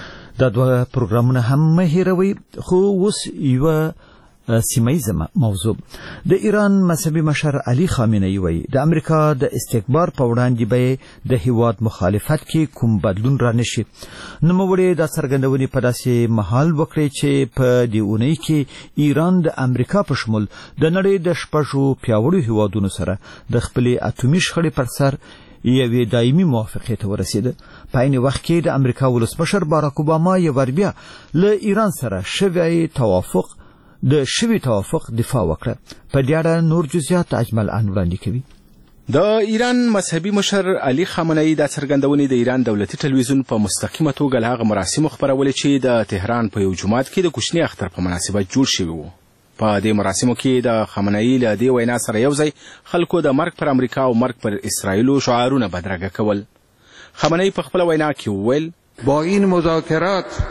دا دوه پروګرامونه هم مه هېروئ. خو اوس یوه سیمایزه موضوع. د ایران مذهبي مشر علي خامنه‌ای وایي د امریکا د استکبار په وړاندې به د هیواد مخالفت کې کوم بدلون را نشي. نوموړي دا څرګندونې په داسې مهال وکړې چې په دې اونۍ کې ایران د امریکا په شمول د نړۍ د شپږو پیاوړو هیوادونو سره د خپلې اټومي شخړې پر سر یوې دایمي موافقې ته ورسېده. په عین وخت کې د امریکا ولسمشر باراک اوباما یو ور بیا له ایران سره شوی توافق د شوی توافق دفاع وکړه. په دې اړه نور جزئیات اجمل ان وړاندې کوي. د ایران مذهبي مشر علي خامنه‌ای د څرګندونې د ایران دولتي ټلویزیون په مستقیمه توګه له هغه مراسمو خبرولې چې د تهران په یو جومات کې د کوچني اختر په مناسبت جوړ شوي وو. په دې مراسمو کې د خامنه‌ای له دې وینا سره یوځای خلکو د مرګ پر امریکا او مرګ پر اسرائیل شعارونه بدرګه کول. خامنه‌ای په خپل وینا کې وویل با این مذاکرات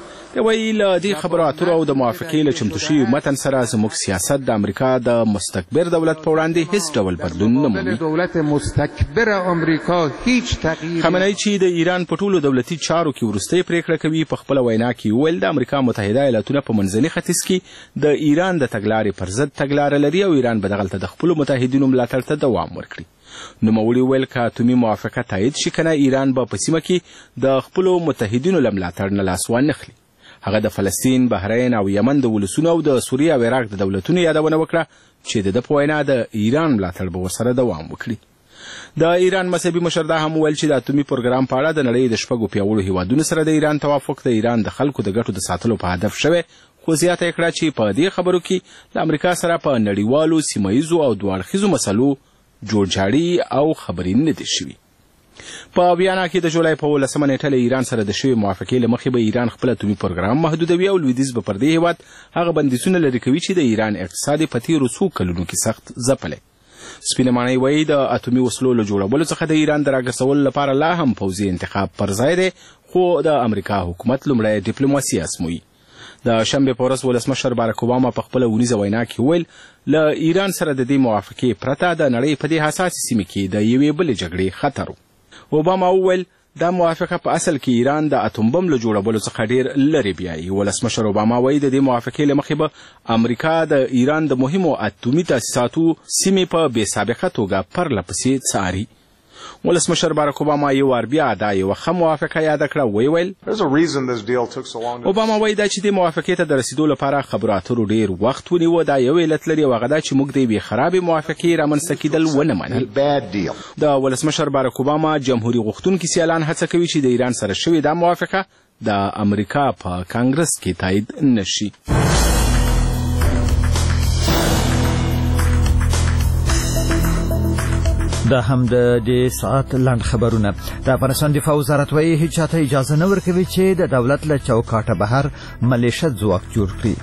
وی له دې خبرو اترو او د موافقې له چمتو شوي متن سره زموږ سیاست د امریکا د مستکبر دولت په وړاندې هیڅ ډول بدلون نه مومي. دولت مستکبر امریکا هیڅ تغییر خامنه‌ای چې د ایران په ټولو دولتي چارو کې وروستۍ پریکړه کوي په خپل وینا کې ویل د امریکا متحده ایالاتونه په منځني ختیځ کې د ایران د تګلارې پر ضد تګلاره لري او ایران به دغلته د خپلو متحدینو ملاتړ ته دوام ورکړي. نوموړي ویل که اټومي موافقه تایید شي کنه ایران به په سیمه کې د خپلو متحدینو له ملاتړ نه لاس وانخلي. هغه د فلسطین، بحرین او یمن د ولسونو او د سوریې او عراق د دولتونو یادونه وکړه چې د ده په وینا د ایران ملاتړ به ورسره دوام وکړي. د ایران مذهبي مشر دا هم ویل چې د اټومي پروګرام په اړه د نړۍ د شپږو پیاوړو هیوادونو سره د ایران توافق د ایران د خلکو د ګټو د ساتلو په هدف شوی. خو زیاته یې کړه چې په دې خبرو کې له امریکا سره په نړیوالو سیمه ییزو او دوه اړخیزو مسلو جوړجاړي او خبرې نه دي شوي. په ویانا کې د جولای په ولسمه نیټه له ایران سره د شوی موافقې له مخې به ایران خپل اټومي پروګرام محدودوي او لویدیځ به پر دې هیواد هغه بندیزونه لرې کوي چې د ایران اقتصاد په تیرو څو کلونو کې سخت ځپلی. سپینه ماڼۍ وایي د اټومي وسلو له جوړولو څخه د ایران د راګرځولو لپاره لا هم پوځي انتخاب پر ځای دی، خو د امریکا حکومت لومړی ډیپلوماسي ازموي. د شنبې په ورځ ولسمشر باراک اوباما په خپله اونیزه وینا کې وویل له ایران سره د دې موافقې پرته د نړۍ په دې حساسې سیمې کې د یوې بلې جګړې خطر و. اوباما وویل دا موافقه په اصل کې ایران د اتوم بم له جوړولو څخه ډیر لرې بیایي. ولسمشر اوباما وایي د دې موافقې له مخې به امریکا د ایران د مهمو اتومي تاسیساتو سیمې په بې سابقه توګه پرله پسې څاري. ولسمشر باراک اوباما یو وار بیا دا یوه ښه موافقه یاده کړه. ویې ویل اوباما وایي دا چې دې موافقې ته د رسیدو لپاره خبرو اترو ډیر وخت ونیوه. دا یو علت لري او هغه دا چې موږ د یوې خرابې موافقې رامنځته کیدل ونه منل. د ولسمشر باراک اوباما جمهوري غوښتونکي سیالان هڅه کوي چې د ایران سره شوې دا موافقه د امریکا په کانګرس کې تایید نشي. دا هم د دې ساعت لنډ خبرونه. د افغانستان دفاع وزارت وایي هیڅ چاته اجازه نه ورکوي چې د دولت له چوکاټه بهر ملیشه ځواک جوړ کړي.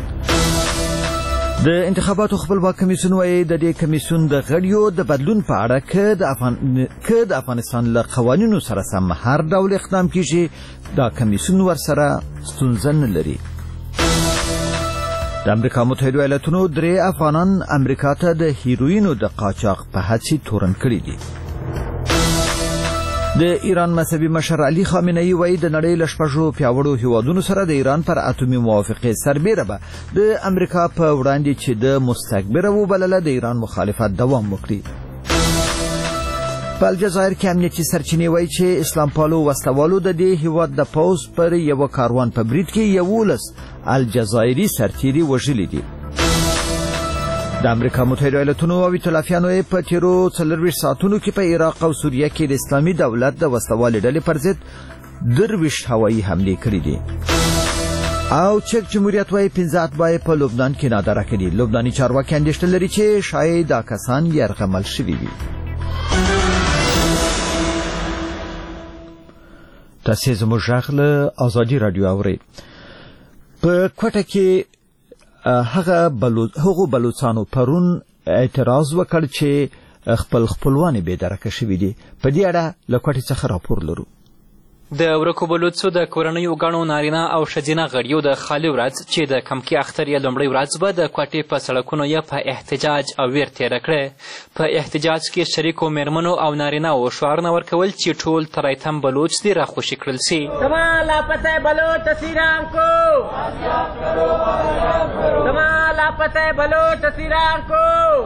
د انتخاباتو خپلواک کمیسیون وایي د دې کمیسیون د غړیو د بدلون په اړه که د افغان که د افغانستان له قوانینو سره سم هر ډول اقدام کیږي دا کمیسیون ورسره ستونزه نه لري. د امریکا متحده ایالاتونو درې افغانان امریکا ته د هیروینو د قاچاق په حادثې تورن کړي دي. د ایران مذهبي مشر علي خامنه‌ای وایي د نړۍ له شپږو پیاوړو هیوادونو سره د ایران پر اتومي موافقې سربیره به د امریکا په وړاندې چې د مستکبره وبلله د ایران مخالفت دوام وکړي. په الجزایر کې امنیتي سرچینې وایي چې اسلام پالو وسلوالو د دې هیواد د پوځ پر یوه کاروان په برید کې یولس الجزایري سرتیري وژلي دي. د امریکا متحده ایالاتونو او ایتلافیانو په تیرو څلرویشت ساعتونو کې په عراق او سوریه کې د اسلامي دولت د وسلوالې ډلې پر ضد درویشت هوایي حملې کړې دي. او چک جمهوریت وایي پنځه اتباع په لبنان کې نادره کړي. لبناني چارواکي اندېښنه لري چې شاید دا کسان یرغمل شوي وي. تاسې زموږ غږ له ازادي راډیو اورئ. په کوټه کې هغه هغو بلوڅانو پرون اعتراض وکړ چې خپل خپلوان بې درکه شوي دي. په دې اړه له کوټې څخه راپور لرو. د ورکو بلوڅو د کورنیو ګڼو نارینه او ښځینه غړیو د خالي ورځ چې د کمکي اختر یې لومړۍ ورځ به د کوټې په سړکونو یې په احتجاج او ویر تېره کړه. په احتجاج کې شریکو میرمنو او نارینهو شعارونه ورکول چې ټول تریتم بلوچ دې راخوشي کړل سي. زما لاپته بلوچ اسیران کو زما لاپته بلوچ اسیران کو.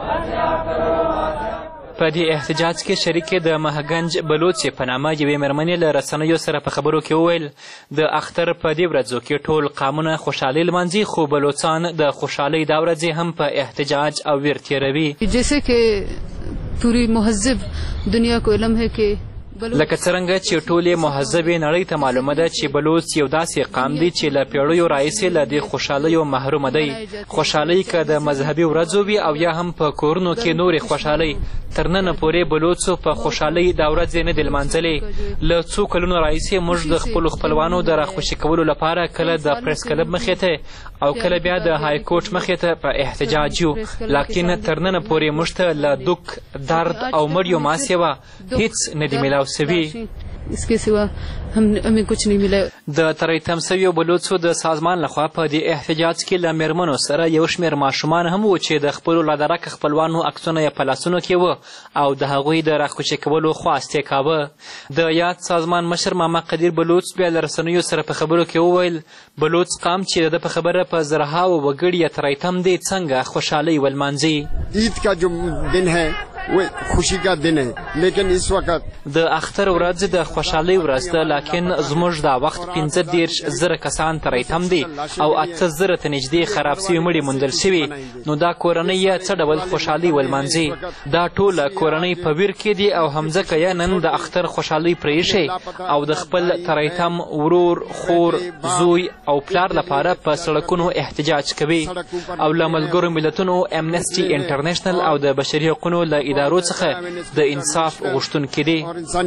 په دې احتجاج کې شریکې د مهګنج بلوڅې په نامه یوې مېرمنې له رسنیو سره په خبرو کې وویل د اختر په دې ورځو کې ټول قامونه خوشحالۍ لمانځي خو بلوڅان د خوشحالۍ دا ورځې هم په احتجاج او ویر تېروي. جیسے کہ پوری مهذب دنیا کو علم ہے کہ لکه څرنګه چې ټولې مهذبې نړۍ ته معلومه ده چې بلوڅ یو داسې قام دی چې له پیړیو راهیسې له دې خوشحالیو محرومه دی. خوشحالۍ که د مذهبي ورځو وي او یا هم په کورونو کې نورې خوشحالۍ تر ننه پورې بلوڅو په خوشحالۍ دا ورځې نه دي لمانځلې. له څو کلونو راهیسې موږ د خپلو خپلوانو د راخوشي کولو لپاره کله د پریس کلب مخې ته او کله بیا د های کورټ مخې ته په احتجاج یو. لاکن تر ننه پورې موږ ته له دوک درد او مړیو ما سیوا هیڅ نه دي میلاو سوي. इसके सिवा हमें कुछ नहीं मिला. د تریتم سویو بلوڅو د سازمان لخوا په دې احتجاج کې له میرمنو سره یو شمېر ماشومان هم و چې د خپلو لادرکه خپلوانو عکسونه یې په لاسونو کې وه او د هغوی د راخوشي کولو خواست یې کاوه. د یاد سازمان مشر ماما قدیر بلوڅ بیا له رسنیو سره په خبرو کې وویل بلوڅ قام چې د په خبره په زرهاوو وګړي یې تریتم دی څنګه خوشحالۍ ولمانځي. عید کا جو دن ہے وہ خوشی کا دن ہے لیکن اس وقت د اختر ورځ د خوشحالۍ ورځ ده لکن زموږ دا وخت پنځه دېرش زره کسان تریتم دي او اته زره ته نږدې خراب سوي مړي موندل شوي. نو دا کورنۍ یې څه ډول خوشحالۍ ولمانځي؟ دا ټوله کورنۍ په ویر کې دي او همځکه یې نن د اختر خوشحالۍ پرېښی او د خپل تریتم ورور خور زوی او پلار لپاره په سړکونو احتجاج کوي او له ملګرو ملتونو امنسټي انټرنیشنل او د بشري حقونو له ادارو څخه د انصاف غوښتونکي دي.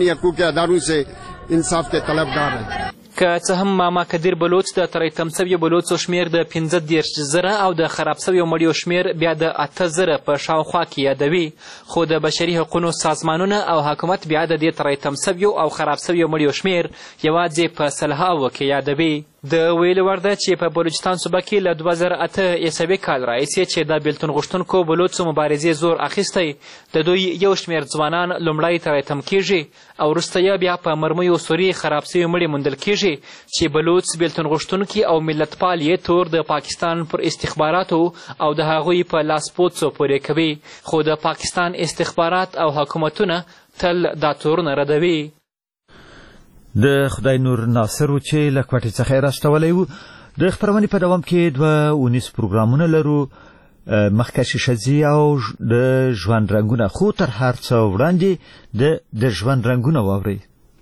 انصاف کے طلبگار ہیں. که څه هم ماما کدیر بلوڅ د تریتم سویو بلوڅو شمېر د پنځه دېرش زره او د خراب سویو مړیو شمېر بیا د اته زره په شاوخوا کې یادوي خو د بشري حقونو سازمانونه او حکومت بیا د دې تریتم سویو او خراب سویو مړیو شمېر یوازې په سلهاوو کې یادوي. د ویلو وړ ده چې په بلوچستان صوبه کې له دوه زره اته عیسوي کال راهیسې چې د بېلتون غوښتونکو بلوڅو مبارزې زور اخیستی د دوی یو شمېر ځوانان لومړی ترایتم کیږي او وروسته یې بیا په مرمیو سوري خراب سوي مړي موندل کیږي چې بلوڅ بېلتون غوښتونکي او ملتپال یې تور د پاکستان پر استخباراتو او د هغوی په لاسپوڅو پورې کوي خو د پاکستان استخبارات او حکومتونه تل دا تورونه ردوي. د خدای نور ناصر و چې له کوټې څخه یې راستولی و. د خپرونې په دوام کې دوه اونیز پروګرامونه لرو، مخکښې ښځې او د ژوند رنګونه، خو تر هر څه وړاندې د د ژوند رنګونه واورئ.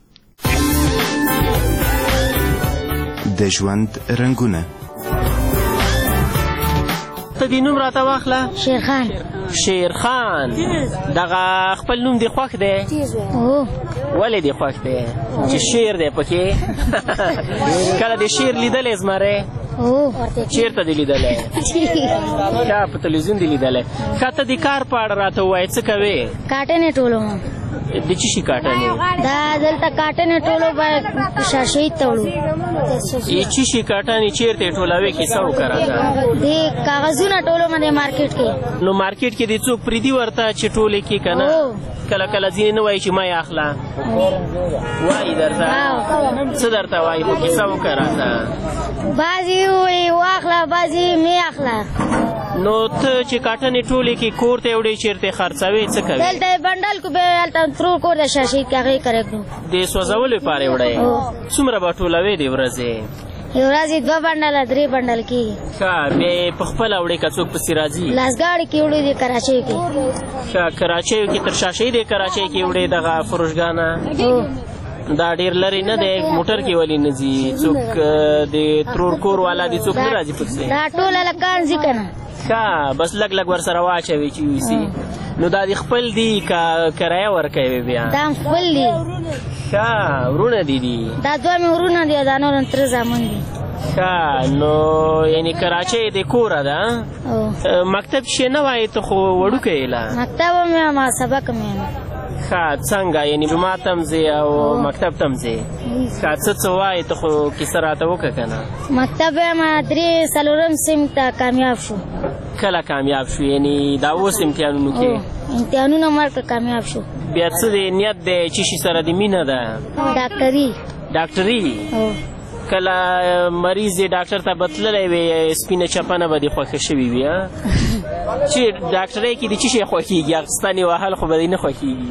د ژوند رنګونه. ته دې نوم راته واخله. شیرخان. شیرخان دغه خپل نوم دې خوښ دی؟ ولې دې خوښ دی؟ چې شیر دی پکې. کله دې شیر لیدلی زمری؟ چېرته دې لیدلی؟ ښه په تلویزیون دې لیدلی. ښه ته دې کار په اړه راته ووایې څه کوې؟ کاټنې ټولوم. د څه شي کاټنې؟ دا دلته کاټنې ټولو باید شاشید ته وړو. ای څه شي کاټنې چېرته یې ټولوې کیسه وکړه راته. دې کاغذونه ټولومه دې مارکیټ کې. نو مارکیټ کې دې څوک پرېږدي ورته چې ټولې کړي که نه؟ کله کله ځینې نه وایي چې ما یې اخله. وایي درته؟ څه درته وایي خو کیسه وکړه راته. بعضې وایي واخله، بعضې مې اخله. نو ته چې کاټنې ټولې کې کور ته وړې چېرته یې خرڅوې څه کوې؟ دلته یې بنډل کړو، بیا هلته ترور کور د شاشید کې هغې کرې کړو. د سوځولو لپاره یې وړی؟ څومره به ټولوې دې ورځې؟ یو ورځې دوه بنډله درې بنډل کېږي. ښه بیا یې په خپله وړې که څوک پسې راځي؟ لاسګاړې کې وړې دي کراچیو کې. ښه کراچیو کې تر شاشۍ دې کراچۍ کې وړې دغه فروشګانه؟ دا ډېر لرې نه دی، موټر کې ولې نه ځي؟ څوک د ترور کور والا دي څوک نه راځي پسې؟ دا ټول هلکان ځي که نه. ښه بس لږ لږ ورسره واچوي چې یوسي. نو دا دې خپل دي که کرایه ورکوي بیا؟ دا هم خپل دي. ښه ورونه دي دي؟ دا دوه مې ورونه دي او دا نور تره زامن دي. ښه نو یعنې کراچۍ د کوره ده؟ مکتب شی نه وایې ته خو وړوکی یې لا. مکتب هم یم او سبق هم یم. ښه څنګه یعنې جومات ته هم ځې او مکتب ته هم ځې؟ ښه څه څه وایې ته خو کیسه راته وکړه که نه. مکتب یم درې څلورم صنف ته کامیاب شو. کله کامیاب شو؟ یعنې دا اوس امتحانونو کې؟ امتحانونه مرکه کامیاب شو. بیا څه دی نیت دی چې شي سره د مینه ده؟ ډاکټري. ډاکټري؟ کله مریض یې ډاکټر ته به تللی وې سپینه چپنه به دې خوښه شوې وي؟ چې ډاکټرۍ کې دې څه شی خوښېږي؟ ستنې وهل خو به دې نه خوښېږي.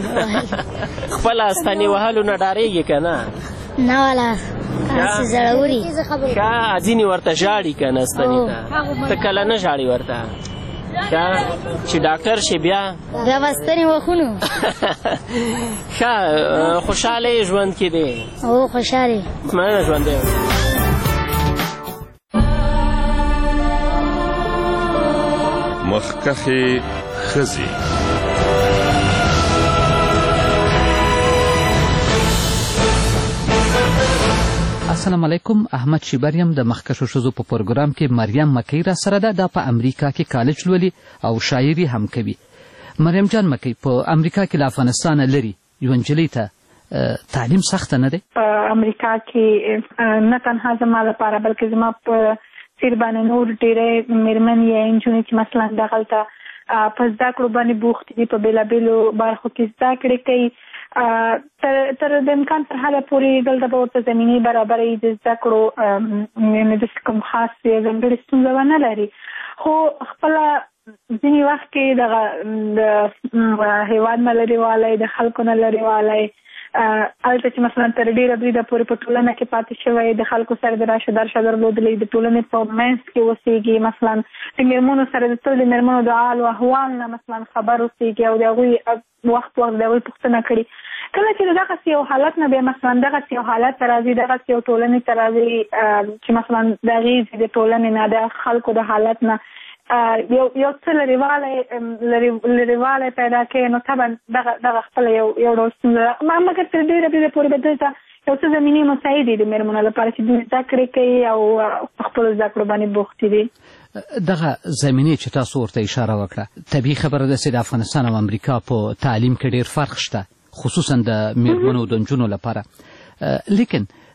خپله ستنې وهلو نه ډارېږې که نه؟ نه والا هسې زړوري. ښه ځینې ورته ژاړي که نه ستنې ته؟ ته کله نه ژاړې ورته؟ ښه چې ډاکټر شي بیا؟ بیا به ستنې وخونو. ښه خوشحاله یې ژوند کې دی؟ او خوشحاله. مننه ژوند دی. مخکښې ښځې. السلام علیکم. احمد شیبریم د مخکښو ښځو په پروګرام کې مریم مکۍ را سره ده. دا په امریکا کې کالج لولي او شاعري هم کوي. مریم جان مکۍ، په امریکا کې له افغانستانه لري یوه نجلۍ ته تعلیم سخته نه دی؟ په امریکا کې نه تنها زما لپاره بلکې زما په څېر باندې نور ډېرې مېرمنې یا نجونې چې مثلا دغلته په زده کړو باندې بوختې دي، په بېلابېلو برخو کې زده کړې کوي. تر د امکان تر حده پورې دلته به ورته زمینې برابروي د زده کړو، یعنې داسې کوم خاص ځانګړې ستونزه به نه لري. خو خپله ځینې وخت کې دغه د هېواد نه لرې والی، د خلکو نه لرې والی، هلته چې مثلا تر ډېره بریده پورې په ټولنه کې پاتې شوی، د خلکو سره د راشه درشه درلودلی، د ټولنې په منځ کې اوسېږي، مثلا د مېرمنو سره د تل د مېرمنو د حال و احوال نه مثلا خبر اوسېږي او د هغوی وخت وخت د هغوی پوښتنه کړي. کله چې د دغسې یو حالت نه بیا مثلا دغسې یو حالت ته راځي، دغسې یو ټولنې ته راځي چې مثلا د هغې د ټولنې نه، د خلکو د حالت نه یو یو څه لرېوالی لرېوالی پیدا کوي، نو طبعا دغه دغه خپله یو یو ډول ستونزه ده. مګر تر ډېره بریده پورې به دلته یو څه زمینې مساعدې د مېرمنو لپاره چې دوی زده کړې کوي او په خپلو زده کړو باندې بوختې دي. دغه زمینې چې تاسو ورته اشاره وکړه، طبیعي خبره ده چې د افغانستان او امریکا په تعلیم کې ډېر فرق شته، خصوصا د مېرمنو د نجونو لپاره. لیکن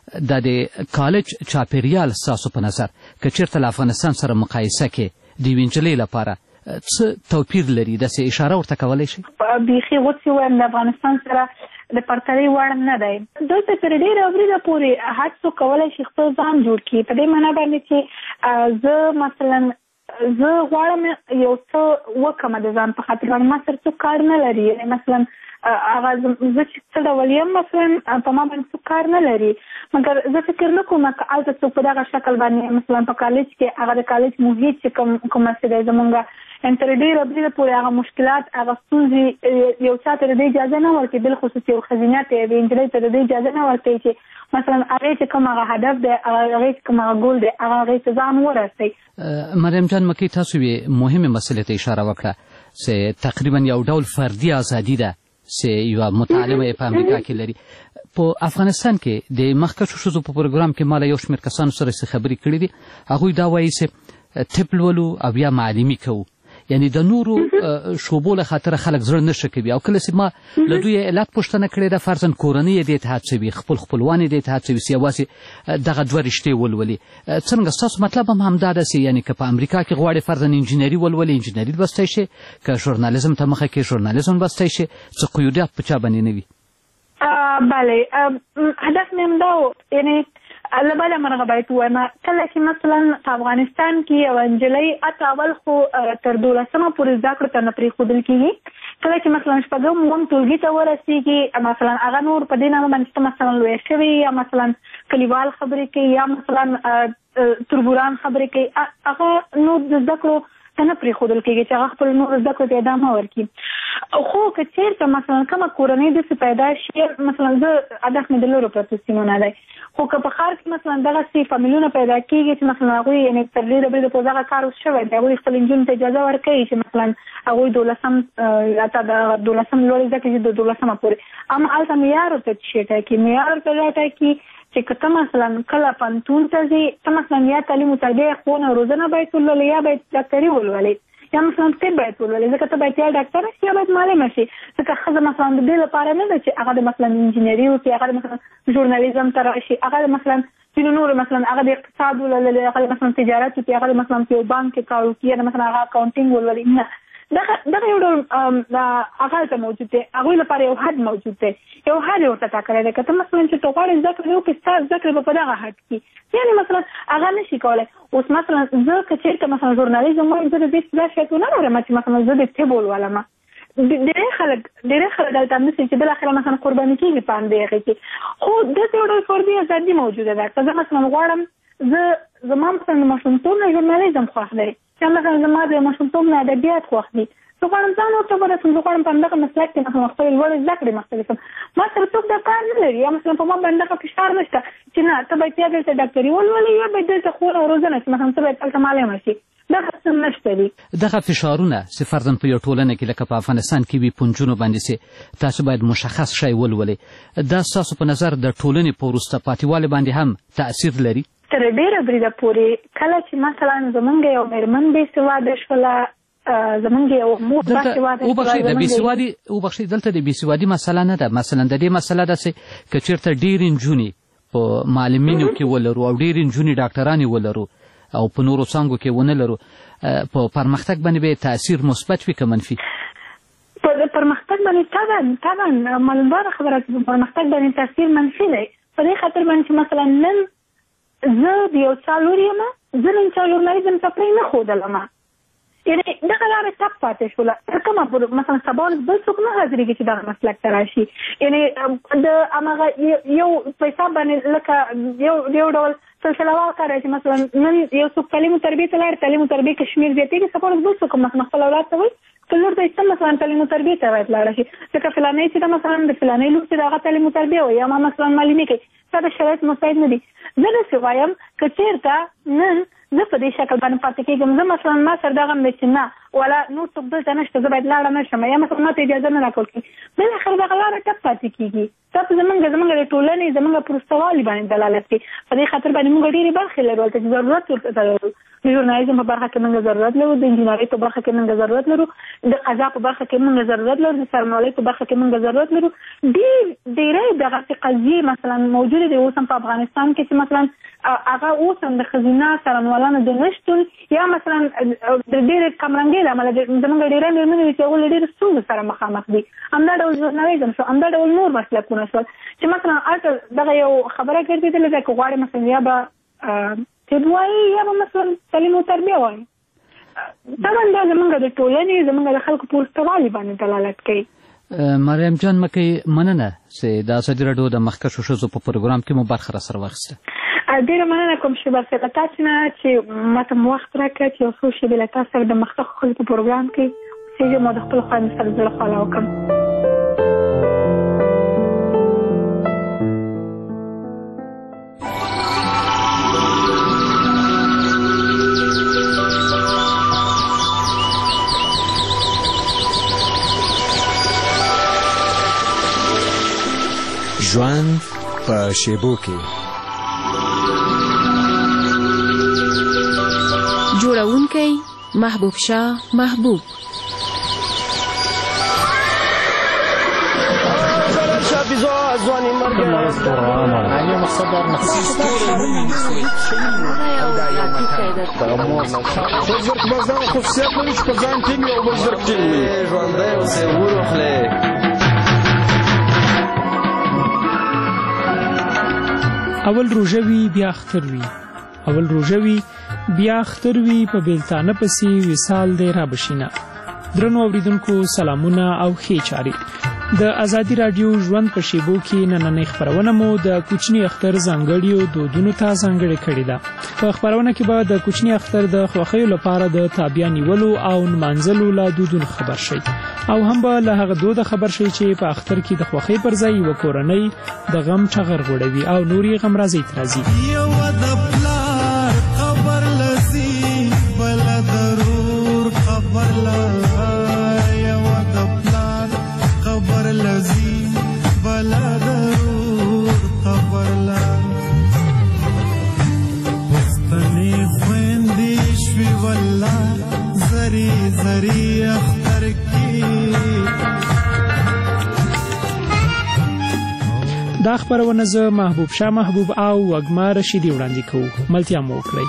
د د کالج چاپیریال ستاسو په نظر که چېرته له افغانستان سره مقایسه کې د یوې نجلۍ لپاره څه توپیر لري داسې اشاره ورته کولی شئ؟ بیخي غوڅې وایم د افغانستان سره د پرتلې وړ نه دی. دلته تر ډېره وریده پورې هر څوک کولی شي خپل ځان جوړ کړي په دې معنا باندې چې زه مثلا زه غواړم یو څه وکړم د ځان په خاطر باندې ما سره څوک کار نه لري. یعنې مثلا هغه زه چې څه ډول یم مثلا په ما باندې څوک کار نه لري مګر زه فکر نه کوم که هلته څوک په دغه شکل باندې مثلا په کالج کې هغه د کالج محیط چې کوم کومه څه دی زمونږ تر ډېره بریده پورې هغه مشکلات هغه ستونزې یو چا ته د دې اجازه نه ورکوي بالخصوص یو ښځینه ته یوې نجلۍ ته د دې اجازه نه ورکوي چې مثلا هغې چې کوم هغه هدف دی هغې چې کوم هغه ګول دی هغه هغې ته ځان ورسوي. مریم جان مکۍ تاسو یوې مهمې مسلې ته اشاره وکړه چې تقریبا یو ډول فردي ازادي ده چې یوه متعلمه یې په امریکا کې لري. په افغانستان کې د مخکښو ښځو په پروګرام کې ما له یو شمېر کسانو سره څه خبرې کړې دي. هغوی دا وایي چې طب لولو او یا معلمي کوو یعنی د نورو شعبو له خاطره خلک زړه نه ښه کوي او کله چې ما له دوی علت پوښتنه کړې ده فرضاً کورنۍ یې دې ته هڅوي خپل خپلوان یې دې ته هڅوي چې یوازې دغه دوه رشتې ولولي. څنګه ستاسو مطلب هم همدا ده چې یعنې که په امریکا کې غواړې فرضاً انجینري ولولي انجینري لوستی شي که ژورنالیزم ته مخه کې ژورنالیزم لوستی شي څه قیودیات په چا باندې نه وي؟ بله هدف مې همدا و یعنې له بله مرغه باید ووایم کله چې مثلا په افغانستان کې یوه نجلۍ حتی اول خو تر دولسمه پورې زده کړو ته نه پرېښودل کېږي. کله چې مثلا شپږم اووم ټولګي ته ورسېږي مثلا هغه نور په دې نامه باندې مثلا لویه شوې یا مثلا کلیوال خبرې کوي یا مثلا تربوران خبرې کوي هغه نور د زده کړو ته نه پرېښودل کېږي چې هغه خپل نور زده کړو ته ادامه ورکړي. خو که چېرته مثلا کومه کورنۍ داسې پیدا شي مثلا زه هدف مې د لرو پرتو سیمو نه دی خو که په ښار کې مثلا دغسې فامیلونه پیدا کېږي چې مثلا هغوی یعنې تر ډېره بریده پورې دغه کار اوس شوی دی هغوی خپل نجونو ته اجازه ورکوي چې مثلا هغوی دولسم حتی د دولسم لوړې زده کړي چې د دولسمه پورې اما هلته معیار ورته شی ټاکي معیار ورته دا ټاکي چې که ته مثلا کله پوهنتون ته ځې ته مثلا یا تعلیم و تربیه ښوونه او روزنه باید ولولې یا باید ډاکټري ولولې یا مثلا طب باید ولولې ځکه ته باید یا ډاکټره شي یا باید معلمه شي ځکه ښځه مثلا د دې لپاره نه ده چې هغه د مثلا انجینري وکړي هغه د مثلا ژورنالیزم ته راشي هغه د مثلا ځینو نورو مثلا هغه د اقتصاد ولولې هغه د مثلا تجارت وکړي هغه د مثلا په یو بانک کې کار وکړي یا مثلا هغه اکاونټینګ ولولي نه دغه یو ډول هغه هلته موجود دی هغوی لپاره یو حد موجود دی یو حد یې ورته ټاکلی دی که ته مثلا چې ته غواړې زده کړې وکړې ستا زده کړې به په دغه حد کې یعنې مثلا هغه نه شي کولی اوس مثلا زه که چېرته مثلا ژورنالیزم وایم زه د دې دا شرط ونه لرم چې مثلا زه د طب ولولم ډېری خلک ډېری خلک دلته همداسې چې بالاخره مثلا قرباني کېږي په همدې هغې کې خو داسې یو ډول فردي ازادي موجوده ده که زه مثلا غواړم زه زما مثلا د ماشومتوب نه ژورنالیزم خوښ دی یا مثلا زما د ماشومتوب نه ادبیات خوښ دي زه غواړم ځان ورته ورسوم زه غواړم په همدغه مسلک کې مثلا خپلې لوړې زده کړې مختلف کړم ما سره څوک دا کار نه لري یا مثلا په ما باندې دغه فشار نشته چې نه ته باید یا دلته ډاکټري ولولې یا باید دلته ښوونه او روزنه چې مثلا ته باید هلته معلمه شي دغه څه نشته دي. دغه فشارونه چې فرضاً په یو ټولنه کې لکه په افغانستان کې وي په نجونو باندې چې تاسو باید مشخص شی ولولئ دا ستاسو په نظر د ټولنې په وروسته پاتې والي باندې هم تاثیر لري؟ تر ډېره بریده پورې کله چې مثلا زمونږ یو مېرمن بېسواده شوله زمونږ یو مور باسواده وبخښئ د بېسوادي وبخښئ دلته د بېسوادي مسله نه ده مثلا د دې مسله ده چې که چېرته ډېرې نجونې په معلمینو کې ولرو او ډېرې نجونې ډاکټرانې ولرو او په نورو څانګو کې ونه لرو په پرمختګ باندې به تاثیر مثبت وي که منفي؟ په پرمختګ باندې طبعا طبعا معلومداره خبره چې په پرمختګ باندې تاثیر منفي دی په دې خاطر باندې چې مثلا نن زه د یو چا لور یم زه نن چا ژورنالیزم ته پرې نه ښودلم یعنې دغه لاره ټپ پاتې شوله تر کومه پورې مثلا سبا ورځ بل څوک نه حاضرېږي چې دغه مسلک ته راشي یعنې د هماغه یو په حساب باندې لکه یو یو ډول سلسله وار کار چې مثلا نن یو څوک تعلیم و تربیې ته لاړ تعلیم و تربیې کې شمېر زیاتېږي سبا ورځ بل څوک مثلا خپل اولاد ته وایي که لور ته ایسته مثلا تعلیم و تربیې ته باید لاړه شي ځکه فلانۍ چې ده مثلا د فلانۍ لور چې د هغه تعلیم و تربیه وایي یا ما مثلا معلمي کوي دا د شرایط مساعد نه دي زه داسې وایم که چېرته نن زه په دې شکل باندې پاتې کېږم زه مثلا ما سره دغه دی چې نه ولا نور څوک دلته نشته زه باید لاړه نه شم یا مثلا ما ته اجازه نه راکول کېږي بالاخره دغه لاره ټپ پاتې کېږي دا په زمونږ زمونږ د ټولنې زمونږ په وروسته والي باندې دلالت کوي په دې خاطر باندې مونږ ډېرې برخې لرو هلته چې ضرورت ورته لرو د ژورنالیزم په برخه کې موږ ضرورت لرو د انجینرۍ په برخه کې موږ ضرورت لرو د قضا په برخه کې موږ ضرورت لرو د سرمایوي په برخه کې موږ ضرورت لرو ډېر ډېرې دغسې قضیې مثلا موجودې لیدلې دي اوس هم په افغانستان کې چې مثلا هغه اوس هم د ښځینه څارنوالانو د نشتون یا مثلا د ډېرې کمرنګۍ له امله زموږ ډېری مېرمنې دي چې هغوی له ډېرو ستونزو سره مخامخ دي. همدا ډول ژورنالیزم شو، همدا ډول نور مسلکونه شول چې مثلا هلته دغه یو خبره ګرځېدلې ده که غواړې مثلا یا به طب وایي یا به مثلا تعلیم او تربیه وایي. طبعا دا زمونږ د ټولنې زمونږ د خلکو په وروستوالي باندې دلالت کوي. مریم جان مکۍ مننه چې د ازادي راډیو د مخکښو ښځو په پروګرام کې مو برخه راسره واخیسته. ډېره مننه کوم شیبه صاحب له تاسو نه چې ماته مو وخت راکړ چې یو څو شیبې له تاسو سره د مخکښو ښځو په پروګرام کې اوسېږم او د خپلو خویندو سره زړه خواله وکړم. ژوند په شیبو کې جوړونکی محبوب شاه محبوب اول روژه وي بیا اختر وي، اول روژه وي بیا اختر وي، په بیلتانه پسې وصال دی را بشینه. درنو اوریدونکو سلامونه او ښې چارې. د ازادي راډیو ژوند په شیبو کې نننۍ خپرونه مو د کوچني اختر ځانګړیو دودونو ته ځانګړې کړې ده. په خپرونه کې به د کوچني اختر د خوښیو لپاره د تابیا نیولو او نمانځلو له دودونو خبر شئ، او هم به له هغه دوده خبر شئ چې په اختر کې د خوښۍ پر ځای یوه کورنۍ د غم ټغر غوړوي او نور یې غمرازۍ ته راځي. یوه د پلار خبر لسی بله ضرور خبر له یوه د پلار خبر لسی بله ضرور خبر له پښتنې خویندې شوې والله زری زری اختر دا خبرونه زه محبوب شاه محبوب او وږمه رشیدي وړاندې کوو. ملتیا مو وکړئ.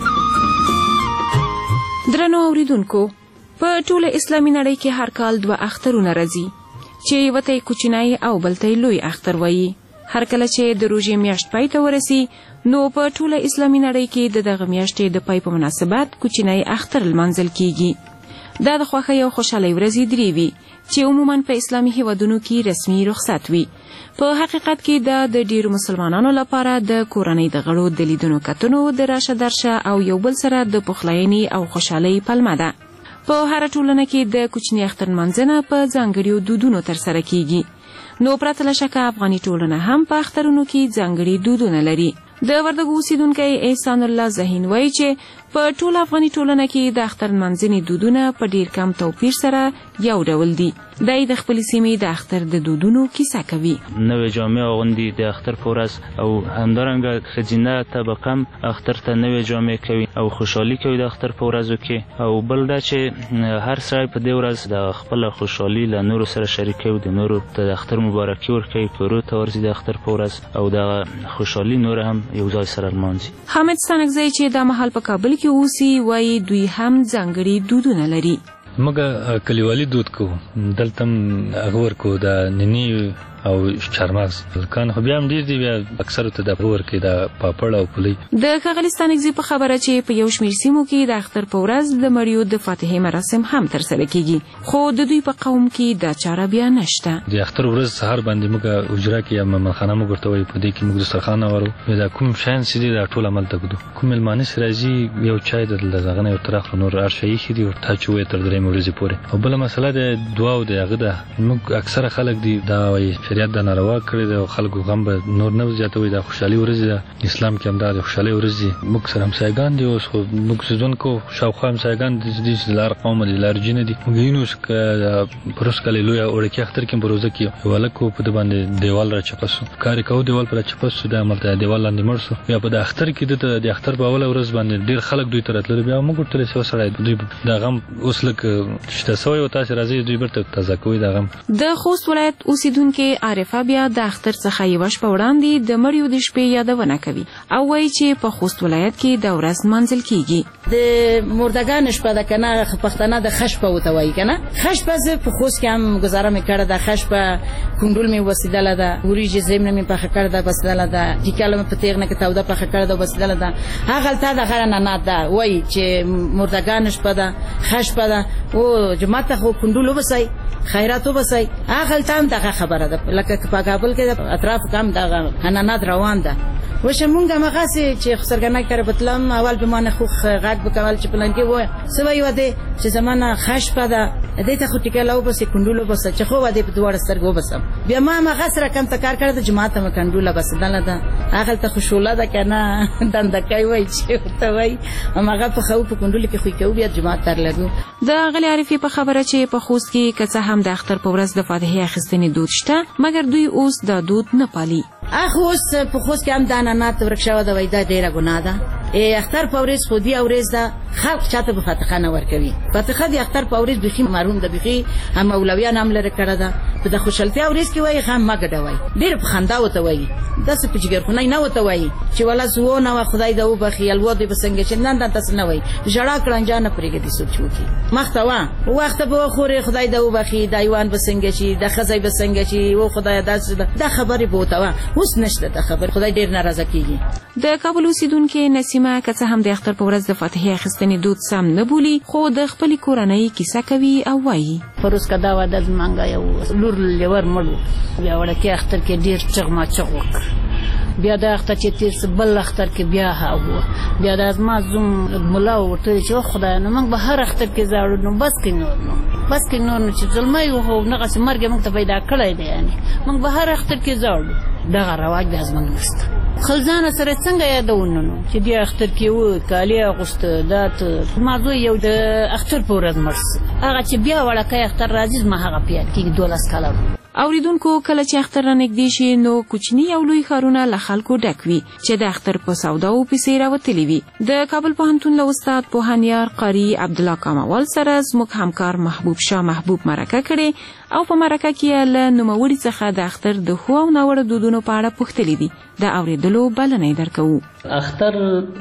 درنو اوریدونکو، په ټوله اسلامي نړۍ کې هر کال دوه اخترونه راځي چې یوه ته یې کوچنی او بل ته یې لوی اختر وایي. هر کله چې د روژې میاشت پای ته ورسي نو په ټوله اسلامي نړۍ کې د دغه میاشتې د پای په مناسبت کوچنی اختر لمانځل کیږي. دا د خوښۍ او خوشحالۍ ورځې درې وي چې عموماً په اسلامي هیوادونو کې رسمي رخصت وي. په حقیقت کې دا د ډیرو مسلمانانو لپاره د کورنۍ د غړو د لیدنو کتنو د راشه درشه او یو بل سره د پخلاینې او خوشحالۍ پلمه ده. په هر ټولنه کې د کوچني اختر لمانځنه په ځانګړیو دودونو ترسره کیږي. نو پرته له شکه افغاني ټولنه هم په اخترونو کې ځانګړي دودونه لري. د وردګو اوسیدونکی احسان الله زهین وایي چې په ټوله افغاني ټولنه کې د اختر لمانځنې دودونه په ډیر کم توپیر سره یو ډول دي. دی د خپلې سیمې د اختر د دودونو کیسه کوي. نوې جامې اغوندي د اختر په ورځ او همدارنګه ښځینه طبقه هم اختر ته نوې جامې کوي او خوشحالي کوي د اختر په ورځو کې. او بل دا چې هر سړی په دې ورځ د خپله خوشحالي له نورو سره شریکوي، د نورو ته د اختر مبارکي ورکوي، کورو ته ورځي د اختر په ورځ او د خوشحالي نور هم یو ځای سره لمانځي. حامد ستانکزی چې دا مهال په کابل کې اوسي وایي دوی هم ځانګړي دودونه لري. موږ کلیوالي دود کوو، دلته هم هغه ورکوو د نیني او چارمغز هلکان خو بیا هم ډېر دي، بیا اکثرو ته د ورکوي د پاپړ او پولۍ. د ښاغلي ستانکزي په خبره چې په یو شمېر سیمو کې د اختر په ورځ د مړیو د فاتحې مراسم هم ترسره کیږي، خو د دوی په قوم کې دا چاره بیا نشته. د اختر ورځ سهار باندې موږ حجره کې یا مېلمانخانه موږ ورته وایو، په دې کې موږ دسترخوان هوارو، دا کوم شیان چې دي دا ټول هملته ږدو. کوم مېلمانه چې راځي یو چای د هغه نه یو تر اخره نور هر شی ایښي دي ورته چې وایي تر درېیمې ورځې پورې. او بله مسله د دعا او د هغه ده، موږ اکثره خلک دي دا وایي شریعت دا ناروا کړی دی او خلکو غم به نور نه زیاتوي. دا خوشحالي ورځ ده، اسلام کې هم دا د خوشحالۍ ورځ دي. موږ سره همسایګان دي، اوس خو موږ سیزونکو شاوخوا همسایګان دي چې د لار قوم دي، لارجینه دي. موږ وینو چې په روز کال لویه وړکي اختر کې په روزه کې یو هلک په ده باندې دیوال را چپه سو، کار یې کوو دیوال پر را چپه سو، دا هملته دیوال لاندې مړ سو. بیا په د اختر کې ده د اختر په اوله ورځ باندې ډېر خلک دوی ته راتلل. بیا موږ ورته چې سړی دوی دا غم اوس لږ شته سوی او تاسې راځئ دوی بیرته تازه کوي دا غم. د خوست ولایت اوسیدونکي عارفه بیا د اختر څخه یوه شپه وړاندې د مړیو د شپې یادونه کوي او وایي چې په خوست ولایت کې د ورځ منځل کیږي. د مردگان شپه ده که نه پښتانه د ښه شپه ورته وایي که نه. ښه شپه زه په خوست کې هم ګزاره مې کړې ده. ښه شپه کنډول مې وسیدله ده، وریجې زیمنه مې پخه کړې ده بسیدله ده، ټیکاله مې په تیغنه کې توده پخه کړې ده بسیدله ده. هغلته دغه نعنات ده وایي چې مردگان شپه ده، ښه شپه ده، او جومات ته خو کنډول وبسئ، خیرات وبسئ. هغلته هم دغه خبره ده، لکه په کابل کې د اطرافو کې هم دغه عنعنات روان ده. وشه مونږ همغسې چې خسرګنۍ کره بتلم اول به مانه خوښ غږ به کول چې پلان کې ووایه څه وایي ودې چې زما نه ښه شپه ده دې ته خو ټیکاله وبسې کنډول وبسه چې خو ودې په دواړه سترګو وبسم. بیا ما همغسې رقم ته کار کړی ده جومات ته مې کنډوله بسېدله ده. هغلته خو شوله ده که نه دندکۍ وایي چې ورته وایي همغه پخوو په کنډولې کې خوی کوو بیا جومات ته رلګو. د غلې عارفې په خبره چې په خوست کې که څه هم د اختر په ورځ د فاتحې اخیستنې دود شته مګر دوی اوس دا دود نه پالي. اخ اوس په خوست کې هم د عنعنات ورک شوه ده وایي دا ډېره ګناه ده. اختر په ورځ خو دې ورځ ده خلق چاته به فاتحه نه ورکوي. فاتحه د اختر په ورځ بیخي محروم ده، بیخي هم مولویان هم لرې کړې ده. په د خوشحالتیا ورځ کې وایي هم مه ګډوئ، ډېر په خندا ورته وایي، داسې په جګرخونۍ نه ورته وایي چې وله زه نه خدای ده وبخي الوا دې به څنګه چې نه نه داسې نه وایي. ژړا کړنجا نه پرېږدي څوک چې وکړي مخته وه وخته به وخورې خدای ده وبخي د ایوان به څنګه شي د ښځی به څنګه شي و خدایه داسې ده دا خبرې به ورته وه. اوس نشته دا خبرې، خدای ډېر ناراضه کېږي. د کابل اوسېدونکې نسیمه که څه هم د اختر په ورځ د فاتحې اخیستنې دود سم نه بولي خو د خپلې کورنۍ کیسه کوي او وایي فروز که دا واده زمانګه یو لور لیور مړ و، بیا وړکې اختر کې ډېر چغ ماچغ وکړ. بیا د اختر چې تېر سه بل اختر کې بیا هغه بیا د زما زوم ملا ورته چې خدای نو موږ به هر اختر کې زاړو نو بس کې نور نو بس کې نور نو چې ظلمۍ و نغسې مرګ موږ ته پیدا کړی دی یعنې موږ به هر اختر کې زاړو. دغه رواج بیا زموږ نشته. خلزانه سره څنګه یادونه نو چې دې اختر کې و کالي اغوسته دا ته زما زوی یو د اختر په ورځ مړ سو هغه چې بیا وړکی اختر راځي زما هغه په یاد کېږي دولس کاله اوریدونکو کله چې اختر رانږدې شي نو کوچني او لوی ښارونه له خلکو ډک وي چې د اختر په سوداو پسې راوتلي وي. د کابل پوهنتون له استاد پوهنیار قاري عبدالله کاموال سره زموږ همکار محبوب شاه محبوب مرکه کړې او په مرکه کې له نوموړي څخه د اختر د ښو او ناوړه دودونو په اړه پوښتلي دي. د اورېدلو بلنه یې درکوو. اختر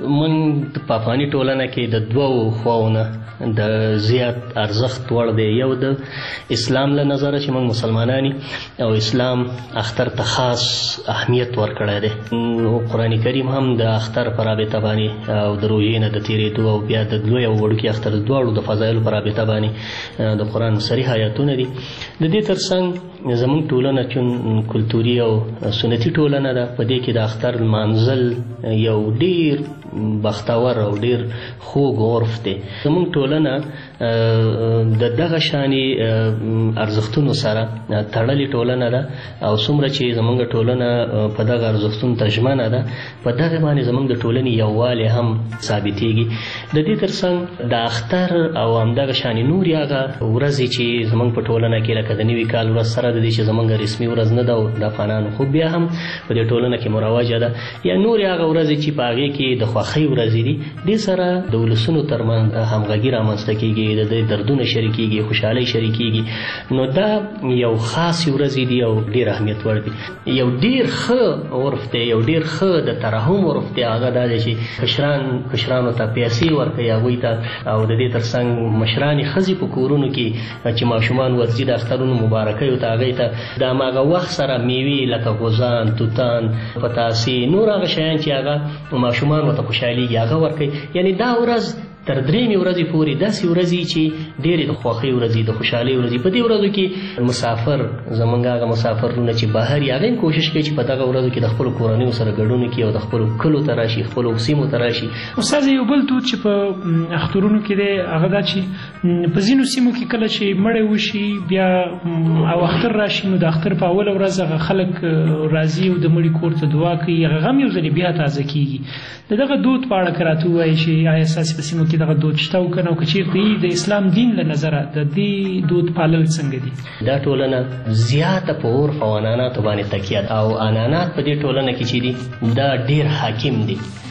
موږ په افغاني ټولنه کې د دوو خواونه د زیات ارزښت وړ دی. یو د اسلام له نظره چې موږ مسلمانانی او اسلام اختر ته خاص اهمیت ورکړی دی. قرآن کریم هم د اختر په رابطه باندې او د روژې نه د تېرېدو او بیا د لوی او وړوکي اختر دواړو د فضایلو په رابطه باندې د قرآن صریح آیاتونه دي. د دې ترڅنګ زموږ ټولنه چون کلتوري او سنتي ټولنه ده په دې کې د اختر لمانځل یو ډیر بختور او ډیر خوږ عرف دی. زموږ ټولنه د دغه شانې ارزښتونو سره تړلې ټولنه ده او څومره چې زموږ ټولنه په دغه ارزښتونو ته ژمنه ده په دغه باندې زموږ د ټولنې یووالی هم ثابتېږي. د دې ترڅنګ د اختر او همدغه شانې نورې هغه ورځې چې زموږ په ټولنه کې لکه د نوي کال ورځ سره د دې چې زموږ رسمي ورځ نه ده د افغانانو خو بیا هم په دې ټولنه کې مروجه ده یا نورې هغه ورځې چې په هغې کې د خوښۍ ورځې دي دې سره د ولسونو ترمنځ همغږي رامنځته کېږي، د دې دردونه شریکېږي، خوشحالۍ شریکېږي. نو دا یو خاص ورځې دي او ډېر اهمیت وړ دي. یو ډېر ښه عرف دی، یو ډېر ښه د ترحم عرف دی. هغه دا دی چې کشران کشرانو ته پیسې ورکوي هغوی ته او د دې ترڅنګ مشرانې ښځې په کورونو کې چې ماشومان ورځي د اخترونو مبارکیو ته هغوی ته د هماغه وخت سره میوې لکه غوزان، توتان، پتاسې، نور هغه شیان چې هغه ماشومان ورته خوشحالېږي هغه ورکوي. یعنې دا ورځ تر درېیمې ورځې پورې داسې ورځې چې ډېرې د خوښۍ ورځې د خوشحالۍ ورځې. په دې ورځو کې مسافر زموږ هغه مسافرونه چې بهر یې هغه هم کوشش کوي چې په دغه ورځو کې د خپلو کورنیو سره ګډون وکړي او د خپلو کلو ته راشي، خپلو سیمو ته راشي. استاد یو بل دود چې په اخترونو کې دی هغه دا چې په ځینو سیمو کې کله چې مړی وشي بیا او اختر راشي نو د اختر په اوله ورځ هغه خلک راځي او د مړي کور ته دعا کوي، هغه غم یو ځلې بیا تازه کېږي. د دغه دود په اړه که راته ووایي چې آیا ستاسې په سیمو کې دغه دود شته او که نه او که چېرته د اسلام دین له نظره د دې دود پالل څنګه دي؟ دا ټولنه زیاته په عرف او عنعناتو باندې تکیه ده او عنعنات په دې ټولنه کې چې دي دا ډېر حاکم دي.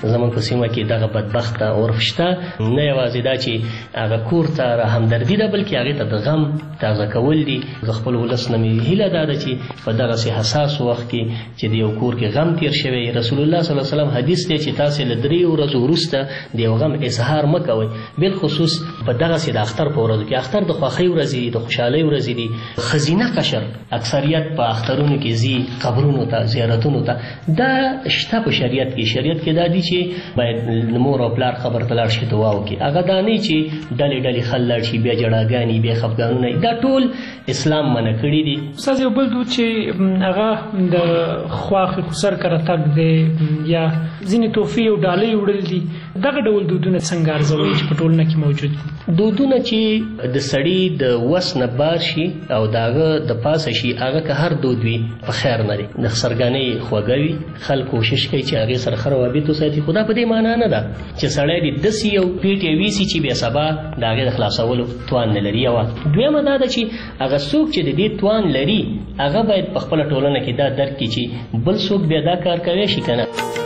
زموږ په سیمه کې دغه بدبخته عرف شته، نه یوازې دا چې هغه کور ته را همدردي ده بلکې هغې ته د غم تازه کول دي. د خپل ولس نه مې هیله دا ده چې په دغسې حساس وخت کې چې د یو کور کې غم تیر شوی، رسول الله صلی الله علیه وسلم حدیث دی چې تاسې له درې ورځو وروسته د یو غم اظهار مه کوئ، بالخصوص په دغسې د اختر په ورځو کې. اختر د خوښۍ ورځې دي، د خوشحالۍ ورځې دي. ښځینه قشر اکثریت په اخترونو کې ځي قبرونو ته، زیارتونو ته. دا شته په شریعت کې. شریعت کې دا دي چې باید مور او پلار قبر ته لاړ شي دعا وکړي. هغه دا نه چې ډلې ډلې خل لاړ شي، بیا جړاګانې، بیا خفګانونه. دا ټول اسلام منع کړي دي. استاد یو بل دود چې هغه د خواښې خسر کره تګ دی یا ځینې تحفې او ډالۍ وړل دي، دغه ډول دودونه څنګه ارزوئ چې په ټولنه کې موجود دي؟ دودونه چې د سړي د وس نه بار شي او د هغه د پاسه شي، هغه که هر دود وي په خیر نه دی. د خسرګانۍ خوږه وي، خلک کوشش کوي چې هغې سره ښه روابط وساتي، خو دا په دې معنا نه ده چې سړی دې داسې یو پیټ یې ویسي چې بیا سبا د هغې د خلاصولو توان نه لري. یوه دویمه دا ده چې هغه څوک چې د دې توان لري هغه باید په خپله ټولنه کې دا درک کړي چې بل څوک بیا دا کار کوی شي که نه.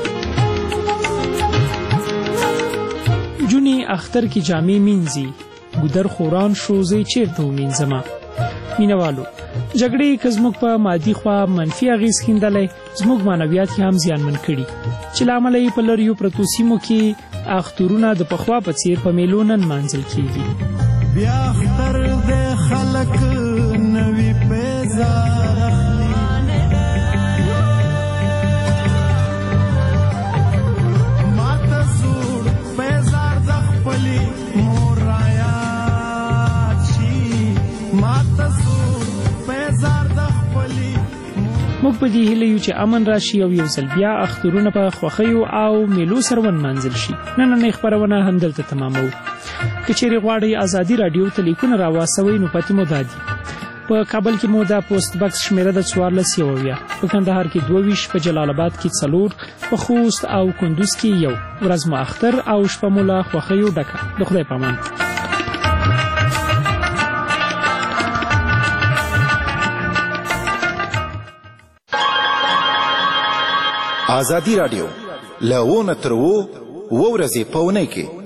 جونې اختر کې جامې مینځي، ګودر خوران شو زه یې چېرته ومینځمه. مینهوالو، جګړې که زموږ په مادي خوا منفي اغېز ښندلی، زموږ معنویات یې هم زیانمن کړي چې له امله یې په لرېیو پرتو سیمو کې اخترونه د پخوا په څېر په میلو نه نمانځل کېږي. بیا اختر د خلک نوي پیزار اخلي، ماته سوړ پیزار د خپلې مور رایاد شي، ماته سوړ پیزار د خپلې. موږ په دې هیله یو چې امن راشي او یو ځل بیا اخترونه په خوښیو او میلو سره ونمانځل شي. نننۍ خپرونه همدلته تماموو. که چیرې غواړئ ازادي راډیو ته لیکونه راواستوئ نو پتې مو دا دي: په کابل کې مو دا پوسټ بکس شمیره د څوارلس یو اویا، په کندهار کې دوه ویشت، په جلال آباد کې څلور، په خوست او کندوز کې یو. ورځ مو اختر او شپه مو له خوښیو ډکه. د خدای په امان. ازادي راډیو له و نه تر و ورځې په اونۍ کې